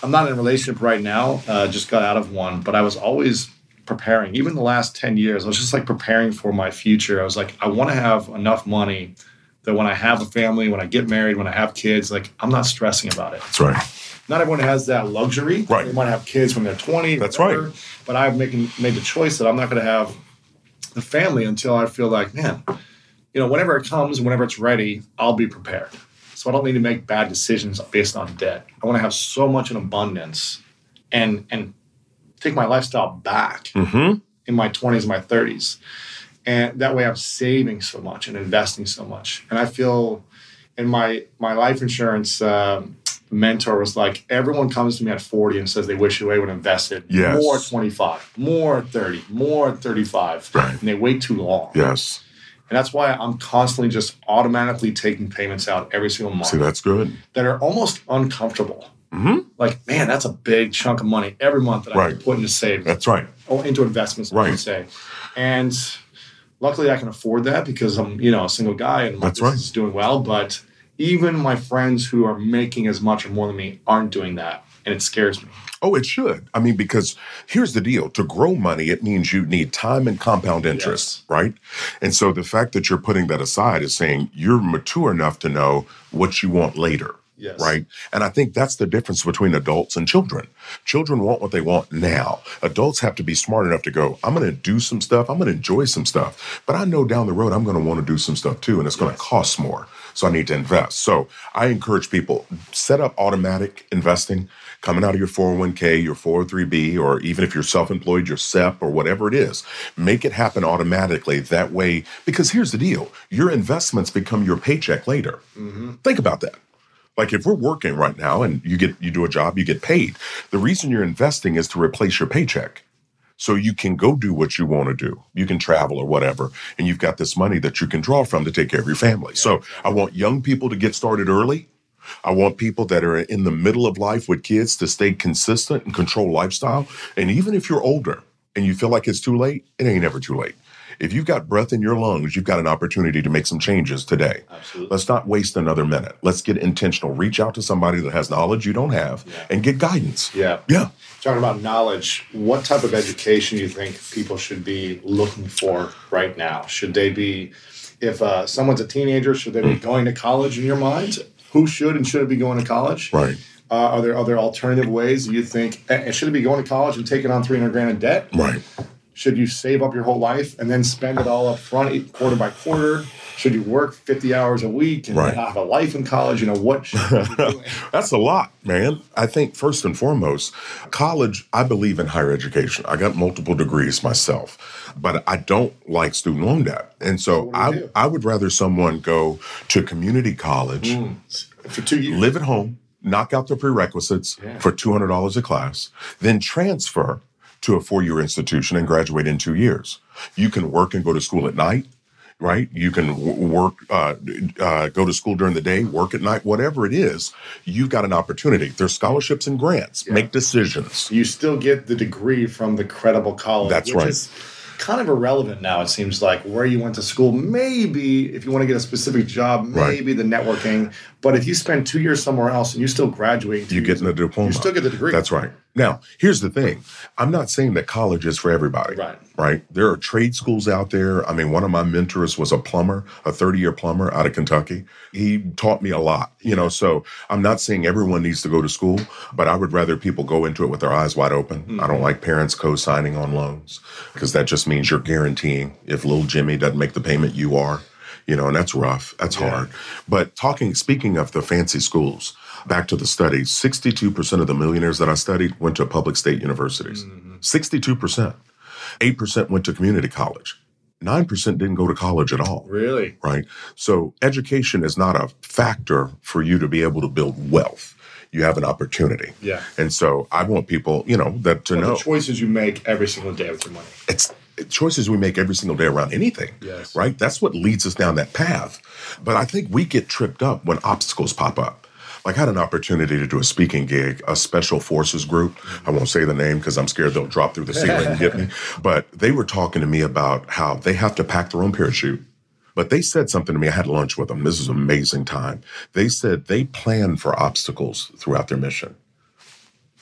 I'm not in a relationship right now. Uh, just got out of one, but I was always preparing. Even the last ten years, I was just like preparing for my future. I was like, I want to have enough money that when I have a family, when I get married, when I have kids, like I'm not stressing about it. That's right. Not everyone has that luxury. Right. They might have kids when they're twenty. That's whatever, right. But I've making, made the choice that I'm not going to have the family until I feel like, man, you know, whenever it comes, whenever it's ready, I'll be prepared. So I don't need to make bad decisions based on debt. I want to have so much in abundance and and take my lifestyle back Mm-hmm. in my twenties, my thirties. And that way I'm saving so much and investing so much. And I feel in my my life insurance um, mentor was like, everyone comes to me at forty and says they wish they would have invested Yes. more at twenty-five, more at thirty, more at thirty-five. Right. And they wait too long. Yes. And that's why I'm constantly just automatically taking payments out every single month See, that's good. that are almost uncomfortable. Mm-hmm. Like, man, that's a big chunk of money every month that I Right. can put into savings. That's right. Or into investments, I Right. should say. And luckily I can afford that because I'm, you know, a single guy and my That's business right. is doing well. But even my friends who are making as much or more than me aren't doing that. And it scares me. Oh, it should. I mean, because here's the deal. To grow money, it means you need time and compound interest, Yes. right? And so the fact that you're putting that aside is saying you're mature enough to know what you want later. Yes. Right. And I think that's the difference between adults and children. Children want what they want now. Adults have to be smart enough to go, I'm going to do some stuff. I'm going to enjoy some stuff. But I know down the road, I'm going to want to do some stuff too. And it's going to cost more. So I need to invest. So I encourage people, set up automatic investing coming out of your four oh one k, your four oh three b, or even if you're self-employed, your S E P or whatever it is. Make it happen automatically that way. Because here's the deal. Your investments become your paycheck later. Mm-hmm. Think about that. Like if we're working right now and you get you do a job, you get paid. The reason you're investing is to replace your paycheck. So you can go do what you want to do. You can travel or whatever. And you've got this money that you can draw from to take care of your family. Yeah, so exactly. I want young people to get started early. I want people that are in the middle of life with kids to stay consistent and control lifestyle. And even if you're older and you feel like it's too late, it ain't ever too late. If you've got breath in your lungs, you've got an opportunity to make some changes today. Absolutely. Let's not waste another minute. Let's get intentional. Reach out to somebody that has knowledge you don't have yeah. and get guidance. Yeah. Yeah. Talking about knowledge, what type of education do you think people should be looking for right now? Should they be, if uh, someone's a teenager, should they be going to college in your mind? Who should and shouldn't be going to college? Right. Uh, are there other alternative ways you think, and should it be going to college and taking on three hundred grand in debt? Right. Should you save up your whole life and then spend it all up front, quarter by quarter? Should you work fifty hours a week and right. have a life in college? You know, what should you be doing? That's a lot, man. I think first and foremost, college, I believe in higher education. I got multiple degrees myself, but I don't like student loan debt. And so, so I, I would rather someone go to community college mm. for two years, live at home, knock out the prerequisites yeah. for two hundred dollars a class, then transfer to a four-year institution and graduate in two years. You can work and go to school at night, right? You can w- work, uh, uh, go to school during the day, work at night, whatever it is, you've got an opportunity. There's scholarships and grants. Yeah. Make decisions. You still get the degree from the credible college. That's which right. Is kind of irrelevant now, it seems like, where you went to school. Maybe if you want to get a specific job, maybe right. the networking. But if you spend two years somewhere else and you still graduate, you get the diploma. You still get the degree. That's right. Now, here's the thing. I'm not saying that college is for everybody. Right. Right. There are trade schools out there. I mean, one of my mentors was a plumber, a thirty-year plumber out of Kentucky. He taught me a lot, you know, so I'm not saying everyone needs to go to school, but I would rather people go into it with their eyes wide open. Mm-hmm. I don't like parents co-signing on loans because that just means you're guaranteeing if little Jimmy doesn't make the payment, you are. You know, and that's rough. That's yeah. hard. But talking, speaking of the fancy schools, back to the studies, sixty-two percent of the millionaires that I studied went to public state universities. Mm-hmm. sixty-two percent. eight percent went to community college. nine percent didn't go to college at all. Really? Right? So education is not a factor for you to be able to build wealth. You have an opportunity. Yeah. And so I want people, you know, that to well, know. The choices you make every single day with your money. It's choices we make every single day around anything, yes. right? That's what leads us down that path. But I think we get tripped up when obstacles pop up. Like I had an opportunity to do a speaking gig, a special forces group. Mm-hmm. I won't say the name because I'm scared they'll drop through the ceiling and get me. But they were talking to me about how they have to pack their own parachute. But they said something to me. I had lunch with them. This is an amazing time. They said they plan for obstacles throughout their mission.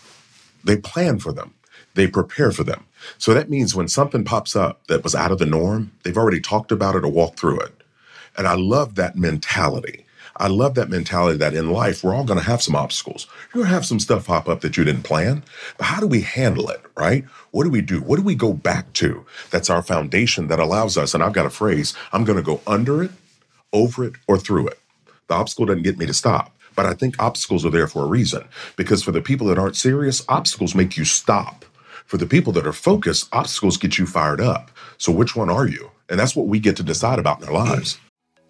They plan for them. They prepare for them. So that means when something pops up that was out of the norm, they've already talked about it or walked through it. And I love that mentality. I love that mentality that in life, we're all going to have some obstacles. You're going to have some stuff pop up that you didn't plan. But how do we handle it, right? What do we do? What do we go back to? That's our foundation that allows us. And I've got a phrase, I'm going to go under it, over it, or through it. The obstacle doesn't get me to stop. But I think obstacles are there for a reason. Because for the people that aren't serious, obstacles make you stop. For the people that are focused, obstacles get you fired up. So which one are you? And that's what we get to decide about in our lives.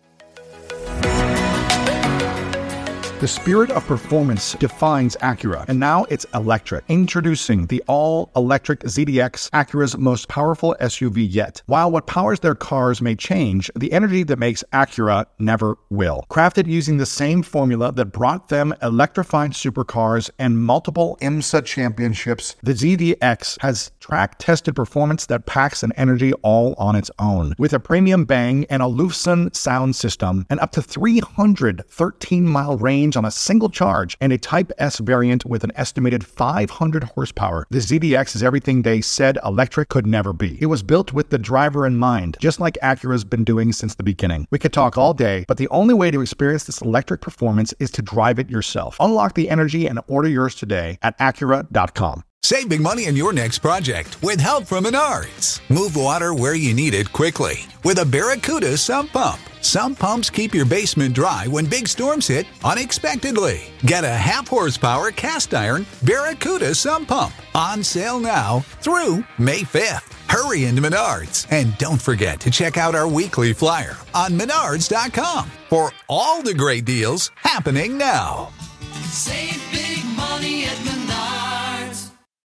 The spirit of performance defines Acura, and now it's electric. Introducing the all-electric Z D X, Acura's most powerful S U V yet. While what powers their cars may change, the energy that makes Acura never will. Crafted using the same formula that brought them electrified supercars and multiple IMSA championships, the Z D X has track-tested performance that packs an energy all on its own. With a premium Bang and a Lufsen sound system, and up to three hundred thirteen mile range on a single charge, and a Type S variant with an estimated five hundred horsepower, the Z D X is everything they said electric could never be. It was built with the driver in mind, just like Acura's been doing since the beginning. We could talk all day, but the only way to experience this electric performance is to drive it yourself. Unlock the energy and order yours today at Acura dot com. Save big money on your next project with help from Menards. Move water where you need it quickly with a Barracuda sump pump. Sump pumps keep your basement dry when big storms hit unexpectedly. Get a half horsepower cast iron Barracuda sump pump on sale now through May fifth. Hurry into Menards and don't forget to check out our weekly flyer on Menards dot com for all the great deals happening now. Save big money at Menards.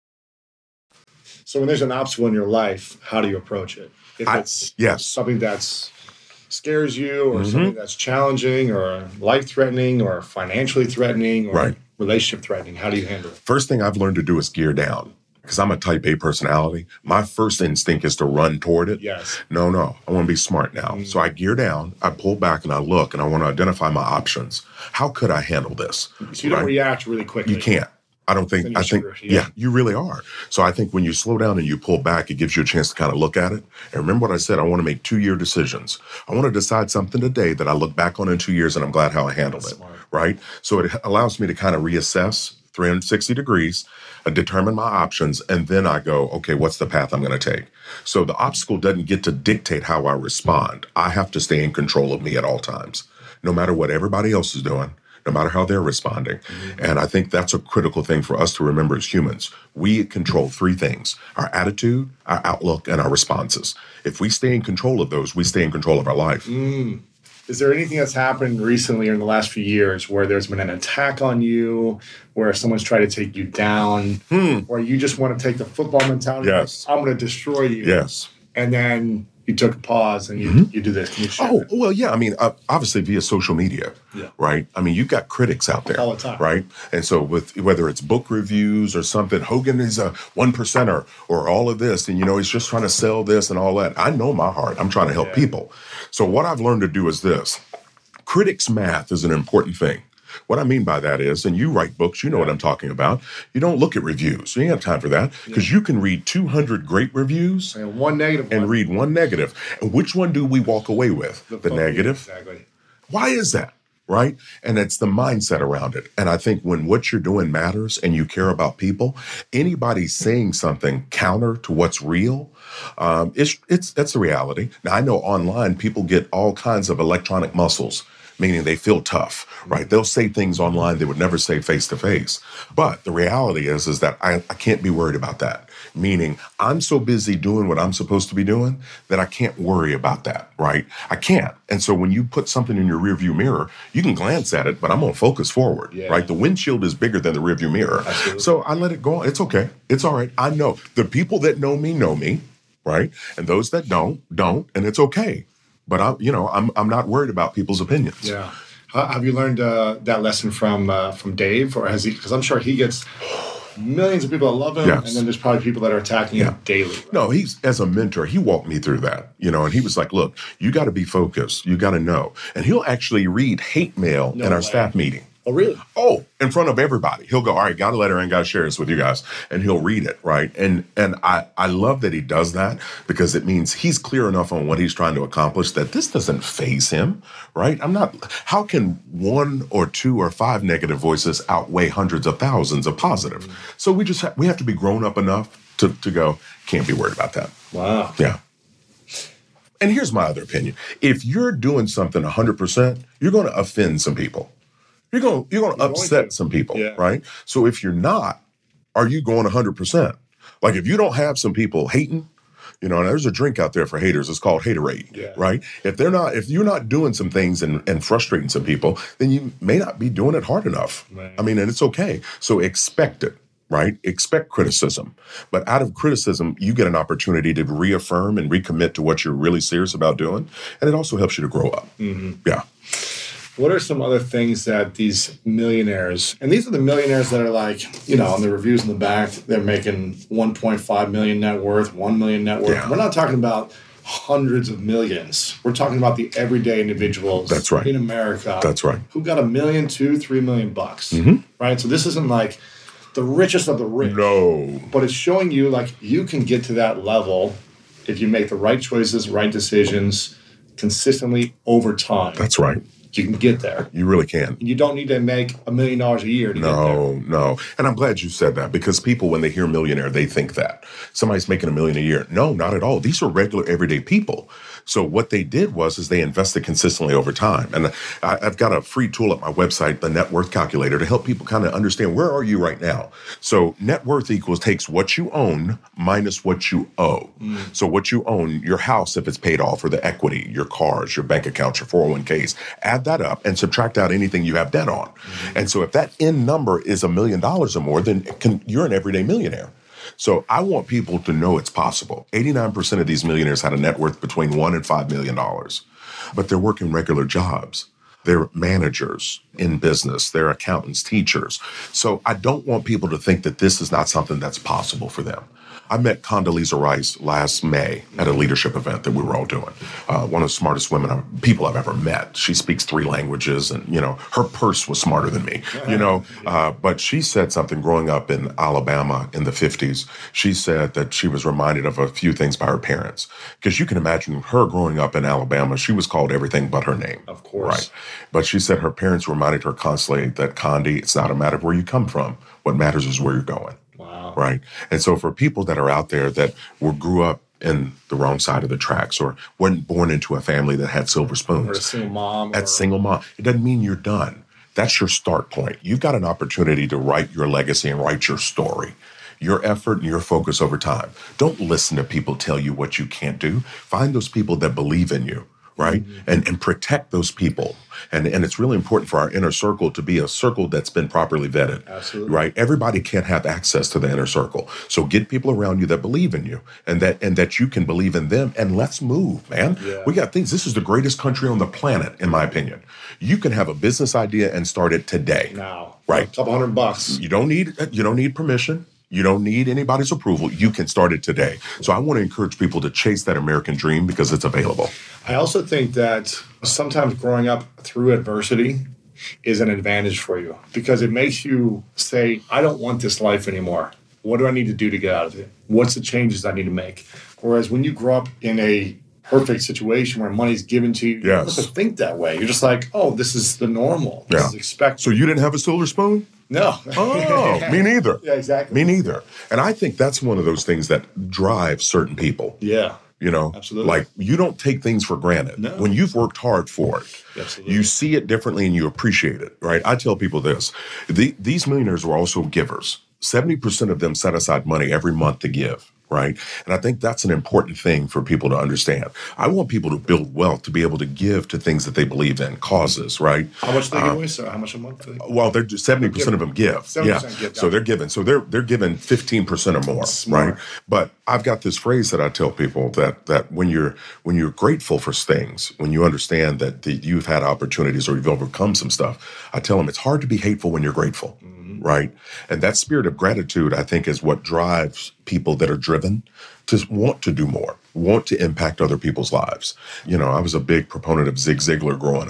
So when there's an obstacle in your life, how do you approach it? If I, it's yes. something that's scares you or Mm-hmm. something that's challenging or life-threatening or financially threatening or Right. relationship threatening, how do you handle it? First thing I've learned to do is gear down. Because I'm a type A personality. My first instinct is to run toward it. Yes. No, no. I want to be smart now. Mm. So I gear down, I pull back, and I look, and I want to identify my options. How could I handle this? So you don't Right? react really quickly. You can't. I don't think, Then you're I think, screwed, yeah. yeah. you really are. So I think when you slow down and you pull back, it gives you a chance to kind of look at it. And remember what I said, I want to make two-year decisions. I want to decide something today that I look back on in two years and I'm glad how I handled That's it, smart. right? So it allows me to kind of reassess three hundred sixty degrees, uh, determine my options, and then I go, okay, what's the path I'm going to take? So the obstacle doesn't get to dictate how I respond. I have to stay in control of me at all times, no matter what everybody else is doing, no matter how they're responding. Mm-hmm. And I think that's a critical thing for us to remember as humans. We control three things: our attitude, our outlook, and our responses. If we stay in control of those, we stay in control of our life. Mm. Is there anything that's happened recently or in the last few years where there's been an attack on you, where someone's tried to take you down, Hmm. or you just want to take the football mentality? Yes. I'm going to destroy you. Yes. And then you took a pause and you, Mm-hmm. you do this. Can you share Oh, that? well, yeah. I mean, uh, obviously via social media, Yeah. right? I mean, you've got critics out there. All the time. Right? And so with whether it's book reviews or something, Hogan is a one percenter or all of this, and, you know, he's just trying to sell this and all that. I know my heart. I'm trying to help Yeah. people. So what I've learned to do is this. Critics math is an important thing. What I mean by that is, and you write books, you know what I'm talking about. You don't look at reviews. You ain't have time for that because you can read two hundred great reviews And one negative and one. read one negative. And which one do we walk away with? The, focus. negative. Exactly. Why is that? Right? And it's the mindset around it. And I think when what you're doing matters and you care about people, anybody saying something counter to what's real, um, it's, it's, that's the reality. Now, I know online people get all kinds of electronic muscles, meaning they feel tough, right? They'll say things online they would never say face to face. But the reality is, is that I, I can't be worried about that. Meaning I'm so busy doing what I'm supposed to be doing that I can't worry about that, right? I can't. And so when you put something in your rearview mirror, you can glance at it, but I'm going to focus forward, Yeah. right? The windshield is bigger than the rearview mirror. Absolutely. So I let it go on. It's okay. It's all right. I know the people that know me know me, right? And those that don't, don't, and it's okay. But I'm, you know, I'm I'm not worried about people's opinions. Yeah. How, have you learned uh, that lesson from uh, from Dave, or has he? Because I'm sure he gets millions of people that love him, Yes. and then there's probably people that are attacking Yeah. him daily. Right? No, he's as a mentor, he walked me through that, you know, and he was like, look, you got to be focused. You got to know. And he'll actually read hate mail No in our way. staff meeting. Oh, really? Oh, in front of everybody. He'll go, all right, got a letter and got to share this with you guys. And he'll read it, right? And and I, I love that he does that because it means he's clear enough on what he's trying to accomplish that this doesn't faze him, right? I'm not, how can one or two or five negative voices outweigh hundreds of thousands of positive? Mm-hmm. So we just, ha- we have to be grown up enough to, to go, can't be worried about that. Wow. Yeah. And here's my other opinion. If you're doing something one hundred percent, you're going to offend some people. You're going you're going to upset some people, yeah. right? So if you're not, are you going one hundred percent? Like if you don't have some people hating, you know, and there's a drink out there for haters. It's called Haterade, yeah. right? If they're not, if you're not doing some things and, and frustrating some people, then you may not be doing it hard enough. Right. I mean, and it's okay. So expect it. Right? Expect criticism. But out of criticism, you get an opportunity to reaffirm and recommit to what you're really serious about doing. And it also helps you to grow up. Mm-hmm. Yeah. What are some other things that these millionaires, and these are the millionaires that are like, you know, on the reviews in the back, they're making one point five million net worth, one million net worth. Yeah. We're not talking about hundreds of millions. We're talking about the everyday individuals That's right. in America. That's right. Who got a million, two, three million bucks. Mm-hmm. Right? So this isn't like the richest of the rich. No. But it's showing you like you can get to that level if you make the right choices, right decisions consistently over time. That's right. You can get there. You really can. You don't need to make a million dollars a year to no, get there. No, no. And I'm glad you said that because people, when they hear millionaire, they think that somebody's making a million a year. No, not at all. These are regular, everyday people. So what they did was is they invested consistently over time. And I, I've got a free tool at my website, the Net Worth Calculator, to help people kind of understand where are you right now. So net worth equals takes what you own minus what you owe. Mm. So what you own, your house, if it's paid off, or the equity, your cars, your bank accounts, your four oh one k's, add that up and subtract out anything you have debt on. Mm-hmm. And so if that end number is a million dollars or more, then it can, you're an everyday millionaire. So I want people to know it's possible. eighty-nine percent of these millionaires had a net worth between one and five million dollars, but they're working regular jobs. They're managers in business. They're accountants, teachers. So I don't want people to think that this is not something that's possible for them. I met Condoleezza Rice last May at a leadership event that we were all doing. Uh, one of the smartest women, I've, people I've ever met. She speaks three languages, and you know her purse was smarter than me. You know, uh, but she said something growing up in Alabama in the fifties. She said that she was reminded of a few things by her parents, because you can imagine her growing up in Alabama. She was called everything but her name. Of course, right? But she said her parents reminded her constantly that, Condi, it's not a matter of where you come from. What matters is where you're going. Wow. Right. And so for people that are out there that were grew up in the wrong side of the tracks or weren't born into a family that had silver spoons. Or a single mom. At or... single mom. It doesn't mean you're done. That's your start point. You've got an opportunity to write your legacy and write your story. Your effort and your focus over time. Don't listen to people tell you what you can't do. Find those people that believe in you. Right? Mm-hmm. And and protect those people. And and it's really important for our inner circle to be a circle that's been properly vetted. Absolutely. Right? Everybody can't have access to the inner circle. So get people around you that believe in you and that and that you can believe in them. And let's move, man. Yeah. We got things. This is the greatest country on the planet, in my opinion. You can have a business idea and start it today. Now. Right. A couple hundred bucks. You don't need you don't need permission. You don't need anybody's approval. You can start it today. So I want to encourage people to chase that American dream because it's available. I also think that sometimes growing up through adversity is an advantage for you because it makes you say, I don't want this life anymore. What do I need to do to get out of it? What's the changes I need to make? Whereas when you grow up in a perfect situation where money's given to you, you yes. don't have to think that way. You're just like, oh, this is the normal. This yeah. is expected. So you didn't have a silver spoon? No. Oh, me neither. Yeah, exactly. Me neither. And I think that's one of those things that drive certain people. Yeah. You know, absolutely. Like you don't take things for granted. No. When you've worked hard for it, absolutely. You see it differently and you appreciate it, right? I tell people this. The, these millionaires were also givers. seventy percent of them set aside money every month to give. Right. And I think that's an important thing for people to understand. I want people to build wealth, to be able to give to things that they believe in, causes, right? How much do they give away? So how much a month do they give? Well, they're just seventy percent of them give. seventy Yeah. percent give. So they're giving. So they're they're giving fifteen percent or more, right? But I've got this phrase that I tell people that that when you're when you're grateful for things, when you understand that the, you've had opportunities or you've overcome some stuff, I tell them it's hard to be hateful when you're grateful. Mm-hmm. Right. And that spirit of gratitude, I think, is what drives people that are driven to want to do more, want to impact other people's lives. You know, I was a big proponent of Zig Ziglar growing up.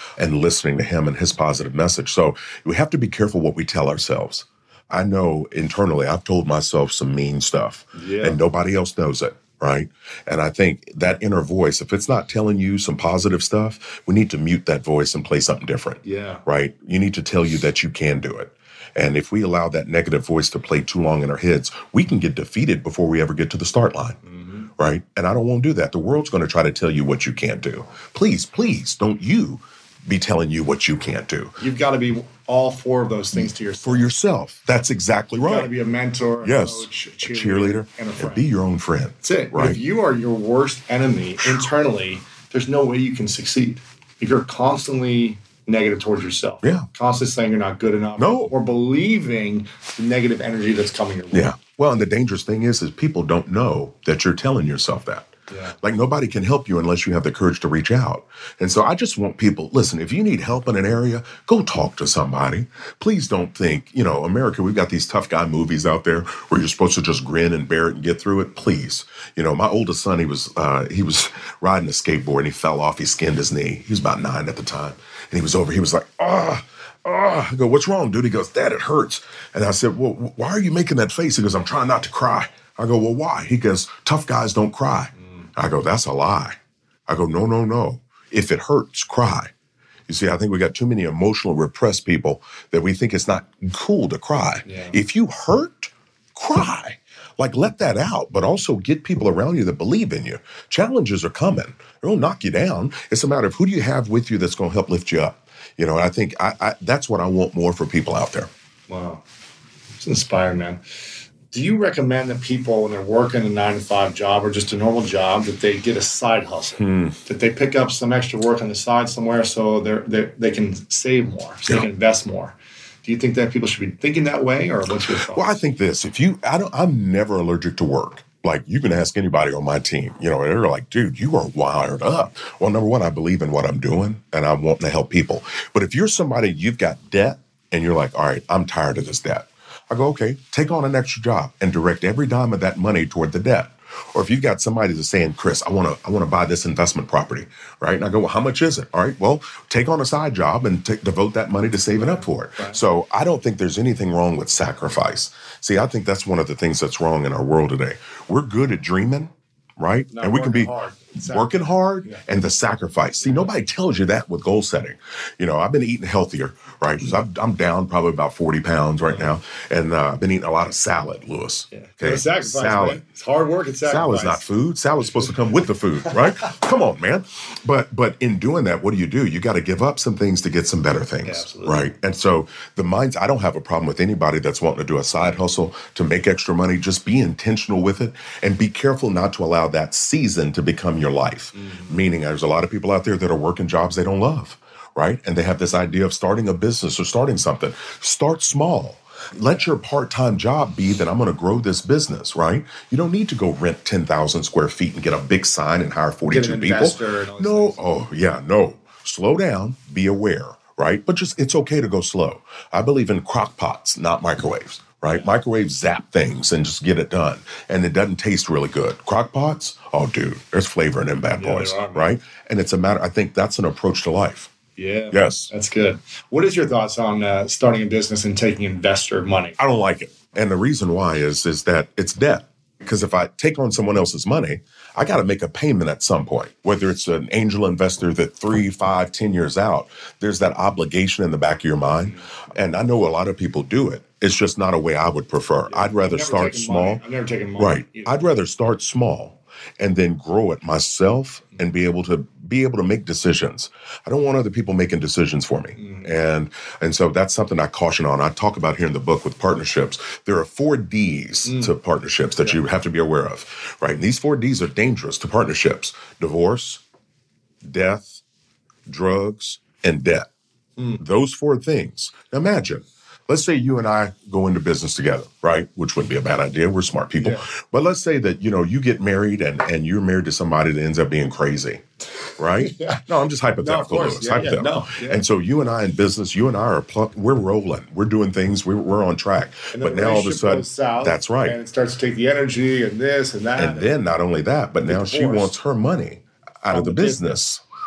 and listening to him and his positive message. So we have to be careful what we tell ourselves. I know internally I've told myself some mean stuff yeah. and nobody else knows it, right? And I think that inner voice, if it's not telling you some positive stuff, we need to mute that voice and play something different, yeah. right? You need to tell you that you can do it. And if we allow that negative voice to play too long in our heads, we can get defeated before we ever get to the start line, mm-hmm. right? And I don't want to do that. The world's going to try to tell you what you can't do. Please, please don't you be telling you what you can't do. You've got to be all four of those things to yourself. For yourself. That's exactly right. You've got to be a mentor, yes. a coach, a cheerleader, a cheerleader and a friend. And be your own friend. That's it. Right? If you are your worst enemy internally, there's no way you can succeed. If you're constantly negative towards yourself, yeah. constantly saying you're not good enough, no. or believing the negative energy that's coming your way. Yeah. Well, and the dangerous thing is, is people don't know that you're telling yourself that. Yeah. Like nobody can help you unless you have the courage to reach out. And so I just want people, listen, if you need help in an area, go talk to somebody. Please don't think, you know, America, we've got these tough guy movies out there where you're supposed to just grin and bear it and get through it. Please. You know, my oldest son, he was uh, he was riding a skateboard and he fell off. He skinned his knee. He was about nine at the time. And he was over. He was like, ah. Oh, I go, what's wrong, dude? He goes, Dad, it hurts. And I said, well, why are you making that face? He goes, I'm trying not to cry. I go, well, why? He goes, tough guys don't cry. I go, that's a lie. I go, no, no, no. If it hurts, cry. You see, I think we got too many emotional repressed people that we think it's not cool to cry. Yeah. If you hurt, cry. Like, let that out, but also get people around you that believe in you. Challenges are coming. They'll knock you down. It's a matter of who do you have with you that's going to help lift you up. You know, I think I, I, that's what I want more for people out there. Wow. It's inspiring, man. Do you recommend that people, when they're working a nine to five job or just a normal job, that they get a side hustle, hmm. that they pick up some extra work on the side somewhere so they're, they're, they can save more, so yeah. they can invest more? Do you think that people should be thinking that way, or what's your thoughts? Well, I think this. If you, I don't, I'm never allergic to work. Like, you can ask anybody on my team, you know, they're like, dude, you are wired up. Well, number one, I believe in what I'm doing and I'm wanting to help people. But if you're somebody, you've got debt and you're like, all right, I'm tired of this debt. I go, okay, take on an extra job and direct every dime of that money toward the debt. Or if you've got somebody that's saying, Chris, I want to I want to buy this investment property, right? And I go, well, how much is it? All right, well, take on a side job and take, devote that money to saving up for it. Right. So I don't think there's anything wrong with sacrifice. See, I think that's one of the things that's wrong in our world today. We're good at dreaming, right? Not and we can be hard. working hard yeah. and the sacrifice. See, nobody tells you that with goal setting. You know, I've been eating healthier, right? Because I'm, I'm down probably about forty pounds right now. And uh, I've been eating a lot of salad, Lewis. Yeah. Okay, It's sacrifice, salad. man. It's hard work. It's sacrifice. Salad's not food. Salad's supposed to come with the food, right? Come on, man. But but in doing that, what do you do? You got to give up some things to get some better things, yeah, absolutely. right? And so the minds, I don't have a problem with anybody that's wanting to do a side hustle to make extra money. Just be intentional with it and be careful not to allow that season to become your life. Mm-hmm. Meaning there's a lot of people out there that are working jobs they don't love, right? And they have this idea of starting a business or starting something. Start small. Let your part-time job be that I'm going to grow this business, right? You don't need to go rent ten thousand square feet and get a big sign and hire forty-two an people. investor and all these No, things. oh, yeah, no. Slow down, be aware, right? But just, it's okay to go slow. I believe in crock pots, not microwaves, right? Microwaves zap things and just get it done. And it doesn't taste really good. Crock pots, oh, dude, there's flavor in them bad Yeah, boys, there are, man. right? And it's a matter, I think that's an approach to life. Yeah. Yes. That's good. What is your thoughts on uh, starting a business and taking investor money? I don't like it. And the reason why is, is that it's debt. Because if I take on someone else's money, I got to make a payment at some point. Whether it's an angel investor that three, five, ten years out, there's that obligation in the back of your mind. And I know a lot of people do it. It's just not a way I would prefer. Yeah. I'd rather I've never start taken small. money. I've never taken money. Right. either. I'd rather start small and then grow it myself and be able to be able to make decisions. I don't want other people making decisions for me. Mm-hmm. And and so that's something I caution on. I talk about here in the book with partnerships. There are four D's mm. to partnerships that yeah. you have to be aware of, right? And these four D's are dangerous to partnerships: divorce, death, drugs, and debt. Mm. Those four things. Now imagine, let's say you and I go into business together, right? Which wouldn't be a bad idea. We're smart people. Yeah. But let's say that, you know, you get married and, and you're married to somebody that ends up being crazy, right? yeah. No, I'm just hypothetical. No, of Lewis, yeah, hypothetical. Yeah, no, yeah. And so you and I in business, you and I are, pl- we're rolling. We're doing things. We're, we're on track. But now all of a sudden, south, that's right. And it starts to take the energy and this and that. And, and then not only that, but now she wants her money out of the business. business.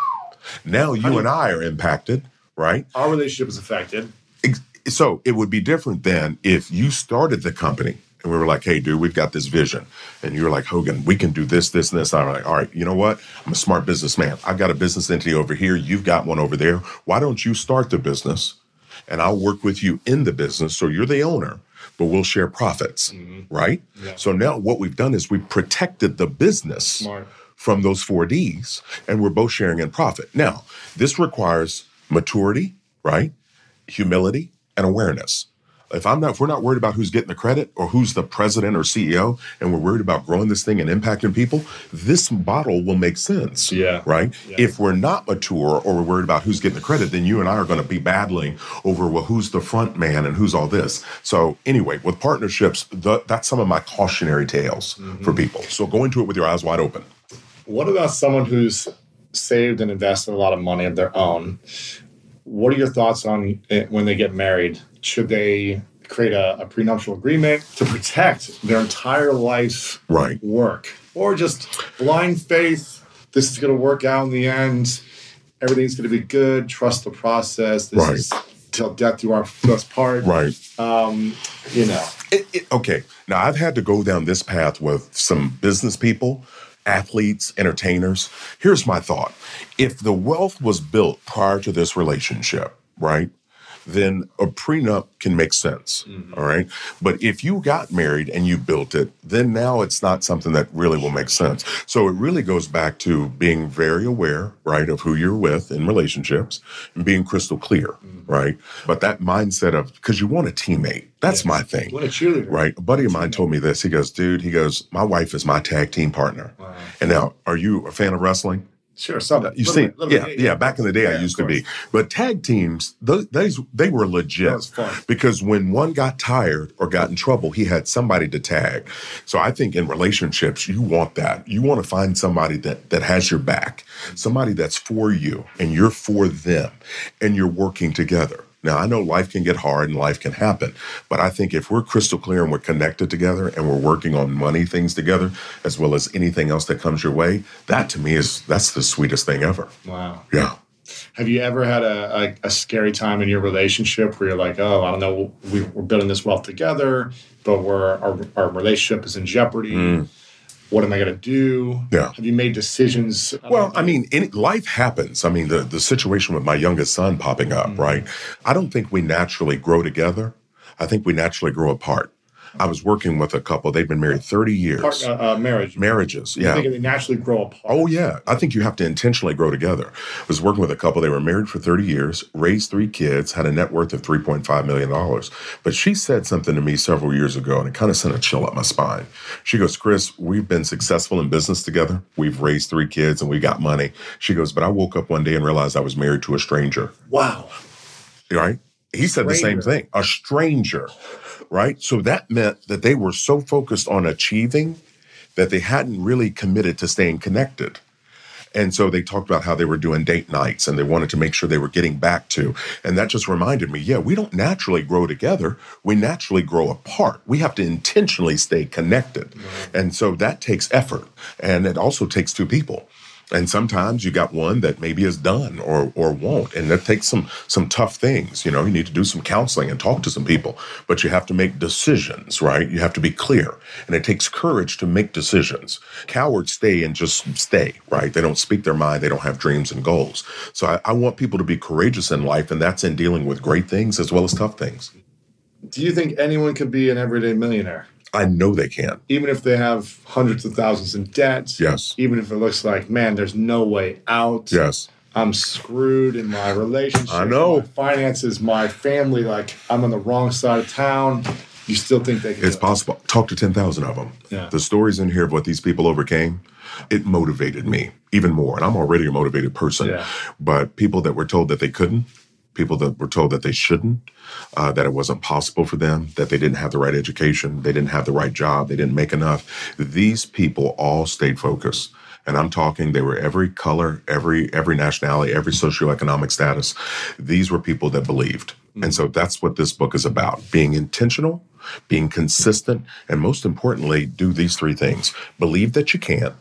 Now you you- and I are impacted, right? Our relationship is affected. Ex- So it would be different than if you started the company and we were like, hey, dude, we've got this vision. And you were like, Hogan, we can do this, this, and this. And I'm like, all right, you know what? I'm a smart businessman. I've got a business entity over here. You've got one over there. Why don't you start the business and I'll work with you in the business so you're the owner, but we'll share profits, mm-hmm. right? Yeah. So now what we've done is we've protected the business Smart. from those four Ds, and we're both sharing in profit. Now, this requires maturity, right? Humility, and awareness. If I'm not, if we're not worried about who's getting the credit or who's the president or C E O, and we're worried about growing this thing and impacting people, this model will make sense. Yeah. Right? Yeah. If we're not mature or we're worried about who's getting the credit, then you and I are going to be battling over, well, who's the front man and who's all this. So anyway, with partnerships, the, that's some of my cautionary tales mm-hmm. for people. So go into it with your eyes wide open. What about someone who's saved and invested a lot of money of their own? What are your thoughts on it when they get married? Should they create a, a prenuptial agreement to protect their entire life's right. work? Or just blind faith, this is going to work out in the end, everything's going to be good, trust the process, this right. is till death do our us part. Right. Um, you know. It, it, okay, now I've had to go down this path with some business people, athletes, entertainers. Here's my thought. If the wealth was built prior to this relationship, right, then a prenup can make sense, mm-hmm. all right? But if you got married and you built it, then now it's not something that really will make sense. So it really goes back to being very aware, right, of who you're with in relationships and being crystal clear, mm-hmm. right? But that mindset of, because you want a teammate, that's yes. my thing. What a cheerleader. Right? A buddy of mine told me this. He goes, dude, he goes, my wife is my tag team partner. Wow. And now, are you a fan of wrestling? Sure, some. You see, yeah, bit, yeah, yeah. Back in the day, yeah, I used to be. But tag teams, those, those they were legit. That was fun. Because when one got tired or got in trouble, he had somebody to tag. So I think in relationships, you want that. You want to find somebody that that has your back, somebody that's for you, and you're for them, and you're working together. Now, I know life can get hard and life can happen, but I think if we're crystal clear and we're connected together and we're working on money things together, as well as anything else that comes your way, that to me is, that's the sweetest thing ever. Wow. Yeah. Have you ever had a, a, a scary time in your relationship where you're like, oh, I don't know, we, we're building this wealth together, but we're, our, our relationship is in jeopardy. Mm. What am I going to do? Yeah. Have you made decisions? I well, I mean, in, life happens. I mean, the, the situation with my youngest son popping up, mm-hmm. right? I don't think we naturally grow together. I think we naturally grow apart. I was working with a couple. They've been married thirty years. Part, uh, uh, marriage. Marriages, yeah. I think they naturally grow apart. Oh, yeah. I think you have to intentionally grow together. I was working with a couple. They were married for thirty years, raised three kids, had a net worth of three point five million dollars. But she said something to me several years ago, and it kind of sent a chill up my spine. She goes, Chris, we've been successful in business together. We've raised three kids, and we got money. She goes, but I woke up one day and realized I was married to a stranger. Wow. Right? He said the same thing. A stranger. Right? So that meant that they were so focused on achieving that they hadn't really committed to staying connected. And so they talked about how they were doing date nights and they wanted to make sure they were getting back to. And that just reminded me, yeah, we don't naturally grow together. We naturally grow apart. We have to intentionally stay connected. Mm-hmm. And so that takes effort. And it also takes two people. And sometimes you got one that maybe is done or or won't. And that takes some some tough things. You know, you need to do some counseling and talk to some people. But you have to make decisions, right? You have to be clear. And it takes courage to make decisions. Cowards stay and just stay, right? They don't speak their mind. They don't have dreams and goals. So I, I want people to be courageous in life, and that's in dealing with great things as well as tough things. Do you think anyone could be an everyday millionaire? I know they can. Even if they have hundreds of thousands in debt. Yes. Even if it looks like, man, there's no way out. Yes. I'm screwed in my relationship. I know. My finances, my family, like I'm on the wrong side of town. You still think they can It's do possible. It? Talk to ten thousand of them. Yeah. The stories in here of what these people overcame, it motivated me even more. And I'm already a motivated person. Yeah. But people that were told that they couldn't, people that were told that they shouldn't, uh, that it wasn't possible for them, that they didn't have the right education, they didn't have the right job, they didn't make enough. These people all stayed focused. And I'm talking, they were every color, every every nationality, every socioeconomic status. These were people that believed. Mm-hmm. And so that's what this book is about. Being intentional, being consistent, and most importantly, do these three things. Believe that you can.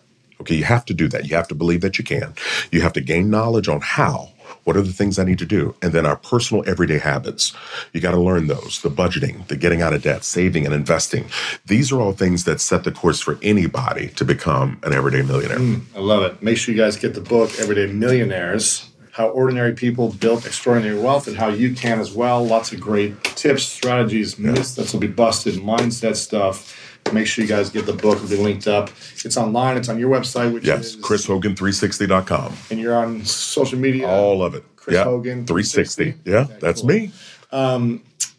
Okay, you have to do that. You have to believe that you can. You have to gain knowledge on how. What are the things I need to do? And then our personal everyday habits. You got to learn those. The budgeting, the getting out of debt, saving and investing. These are all things that set the course for anybody to become an everyday millionaire. Mm, I love it. Make sure you guys get the book, Everyday Millionaires, How Ordinary People Built Extraordinary Wealth and How You Can as well. Lots of great tips, strategies, yeah. myths that will be busted, mindset stuff. Make sure you guys get the book. It'll be linked up. It's online. It's on your website, which yes, is Chris Hogan three sixty dot com. And you're on social media. All of it. Chris yeah. Hogan three sixty. Yeah, okay, that's cool. me. Um,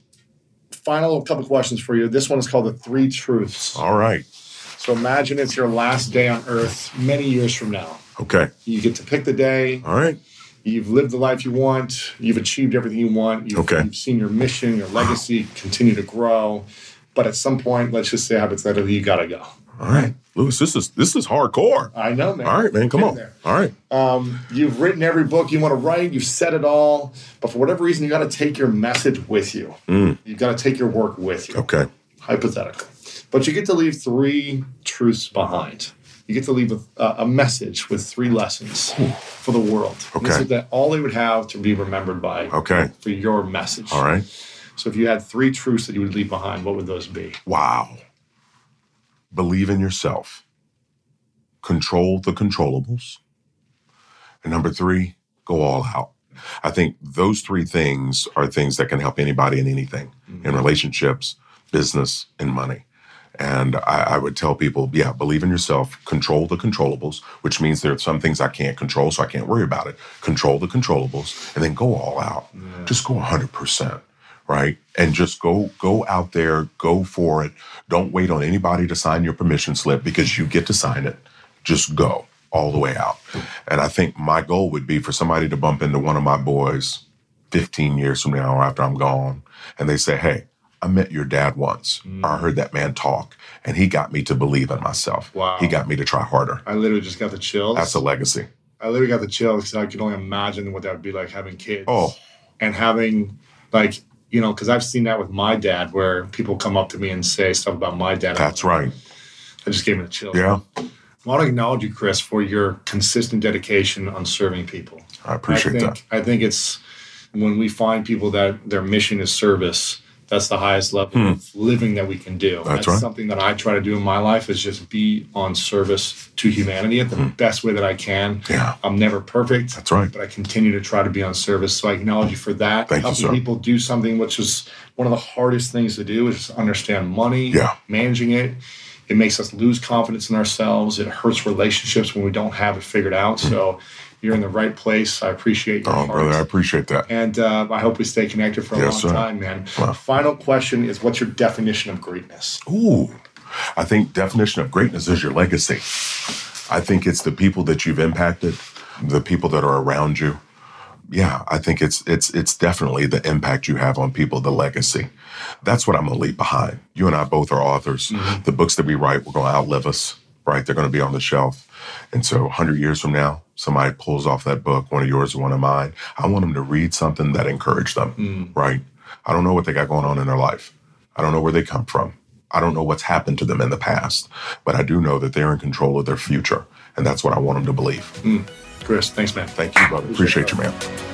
final couple questions for you. This one is called The Three Truths. All right. So imagine it's your last day on Earth many years from now. Okay. You get to pick the day. All right. You've lived the life you want. You've achieved everything you want. You've, okay. you've seen your mission, your legacy continue to grow. But at some point, let's just say hypothetically, you got to go. All right. Lewis, this is this is hardcore. I know, man. All right, man, come on. There. All right. Um, you've written every book you want to write. You've said it all. But for whatever reason, you got to take your message with you. Mm. You've got to take your work with you. Okay. Hypothetically. But you get to leave three truths behind. You get to leave a, a message with three lessons Ooh. For the world. Okay. This is that all they would have to be remembered by okay. for your message. All right. So if you had three truths that you would leave behind, what would those be? Wow. Believe in yourself. Control the controllables. And number three, go all out. I think those three things are things that can help anybody in anything, mm-hmm. in relationships, business, and money. And I, I would tell people, yeah, believe in yourself, control the controllables, which means there are some things I can't control, so I can't worry about it. Control the controllables, and then go all out. Yeah. Just go one hundred percent. Right? And just go go out there, go for it. Don't wait on anybody to sign your permission slip because you get to sign it. Just go all the way out. And I think my goal would be for somebody to bump into one of my boys fifteen years from now after I'm gone, and they say, hey, I met your dad once. Mm. Or I heard that man talk, and he got me to believe in myself. Wow. He got me to try harder. I literally just got the chills. That's a legacy. I literally got the chills because I can only imagine what that would be like having kids. Oh. And having, like, you know, because I've seen that with my dad where people come up to me and say stuff about my dad. That's right. I just gave me the chills. Yeah. I want to acknowledge you, Chris, for your consistent dedication on serving people. I appreciate I think, that. I think it's when we find people that their mission is service, that's the highest level hmm. of living that we can do. That's, that's right. something that I try to do in my life is just be on service to humanity at the hmm. best way that I can. Yeah. I'm never perfect. That's right. But I continue to try to be on service. So I acknowledge you for that. Thank Helping you, sir. people do something which is one of the hardest things to do is understand money, yeah. managing it. It makes us lose confidence in ourselves. It hurts relationships when we don't have it figured out. Hmm. So you're in the right place. I appreciate your Oh, heart. brother, I appreciate that. And uh, I hope we stay connected for a yes, long sir. time, man. Wow. Final question is, what's your definition of greatness? Ooh, I think definition of greatness is your legacy. I think it's the people that you've impacted, the people that are around you. Yeah, I think it's it's it's definitely the impact you have on people, the legacy. That's what I'm going to leave behind. You and I both are authors. Mm-hmm. The books that we write, we're going to outlive us, right? They're going to be on the shelf. And so one hundred years from now, somebody pulls off that book, one of yours or one of mine, I want them to read something that encouraged them, mm. right? I don't know what they got going on in their life. I don't know where they come from. I don't know what's happened to them in the past, but I do know that they're in control of their future. And that's what I want them to believe. Mm. Chris, thanks, man. Thank you, brother. Appreciate, Appreciate you, man.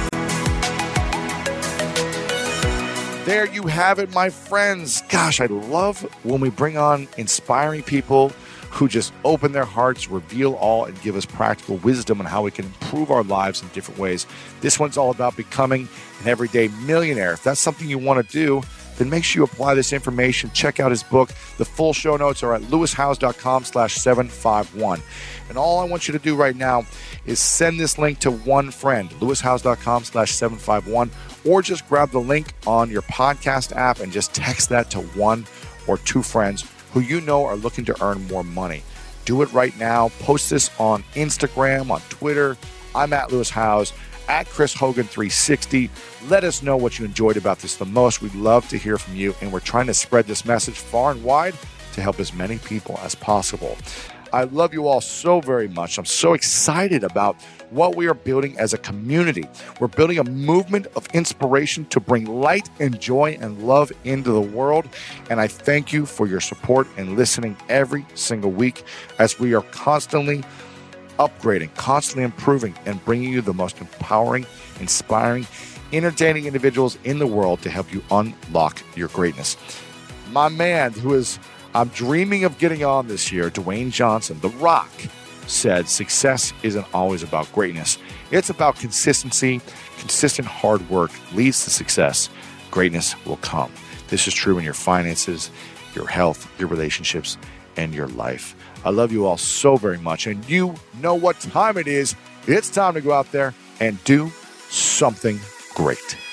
There you have it, my friends. Gosh, I love when we bring on inspiring people who just open their hearts, reveal all, and give us practical wisdom on how we can improve our lives in different ways. This one's all about becoming an everyday millionaire. If that's something you want to do, then make sure you apply this information. Check out his book. The full show notes are at lewishowes.com slash 751. And all I want you to do right now is send this link to one friend, lewishowes.com slash 751, or just grab the link on your podcast app and just text that to one or two friends who you know are looking to earn more money. Do it right now. Post this on Instagram, on Twitter. I'm at Lewis Howes, at Chris Hogan three sixty. Let us know what you enjoyed about this the most. We'd love to hear from you, and we're trying to spread this message far and wide to help as many people as possible. I love you all so very much. I'm so excited about what we are building as a community. We're building a movement of inspiration to bring light and joy and love into the world. And I thank you for your support and listening every single week as we are constantly upgrading, constantly improving, and bringing you the most empowering, inspiring, entertaining individuals in the world to help you unlock your greatness. My man, who is I'm dreaming of getting on this year, Dwayne Johnson, The Rock, said success isn't always about greatness. It's about consistency. Consistent hard work leads to success. Greatness will come. This is true in your finances, your health, your relationships, and your life. I love you all so very much, and you know what time it is. It's time to go out there and do something great.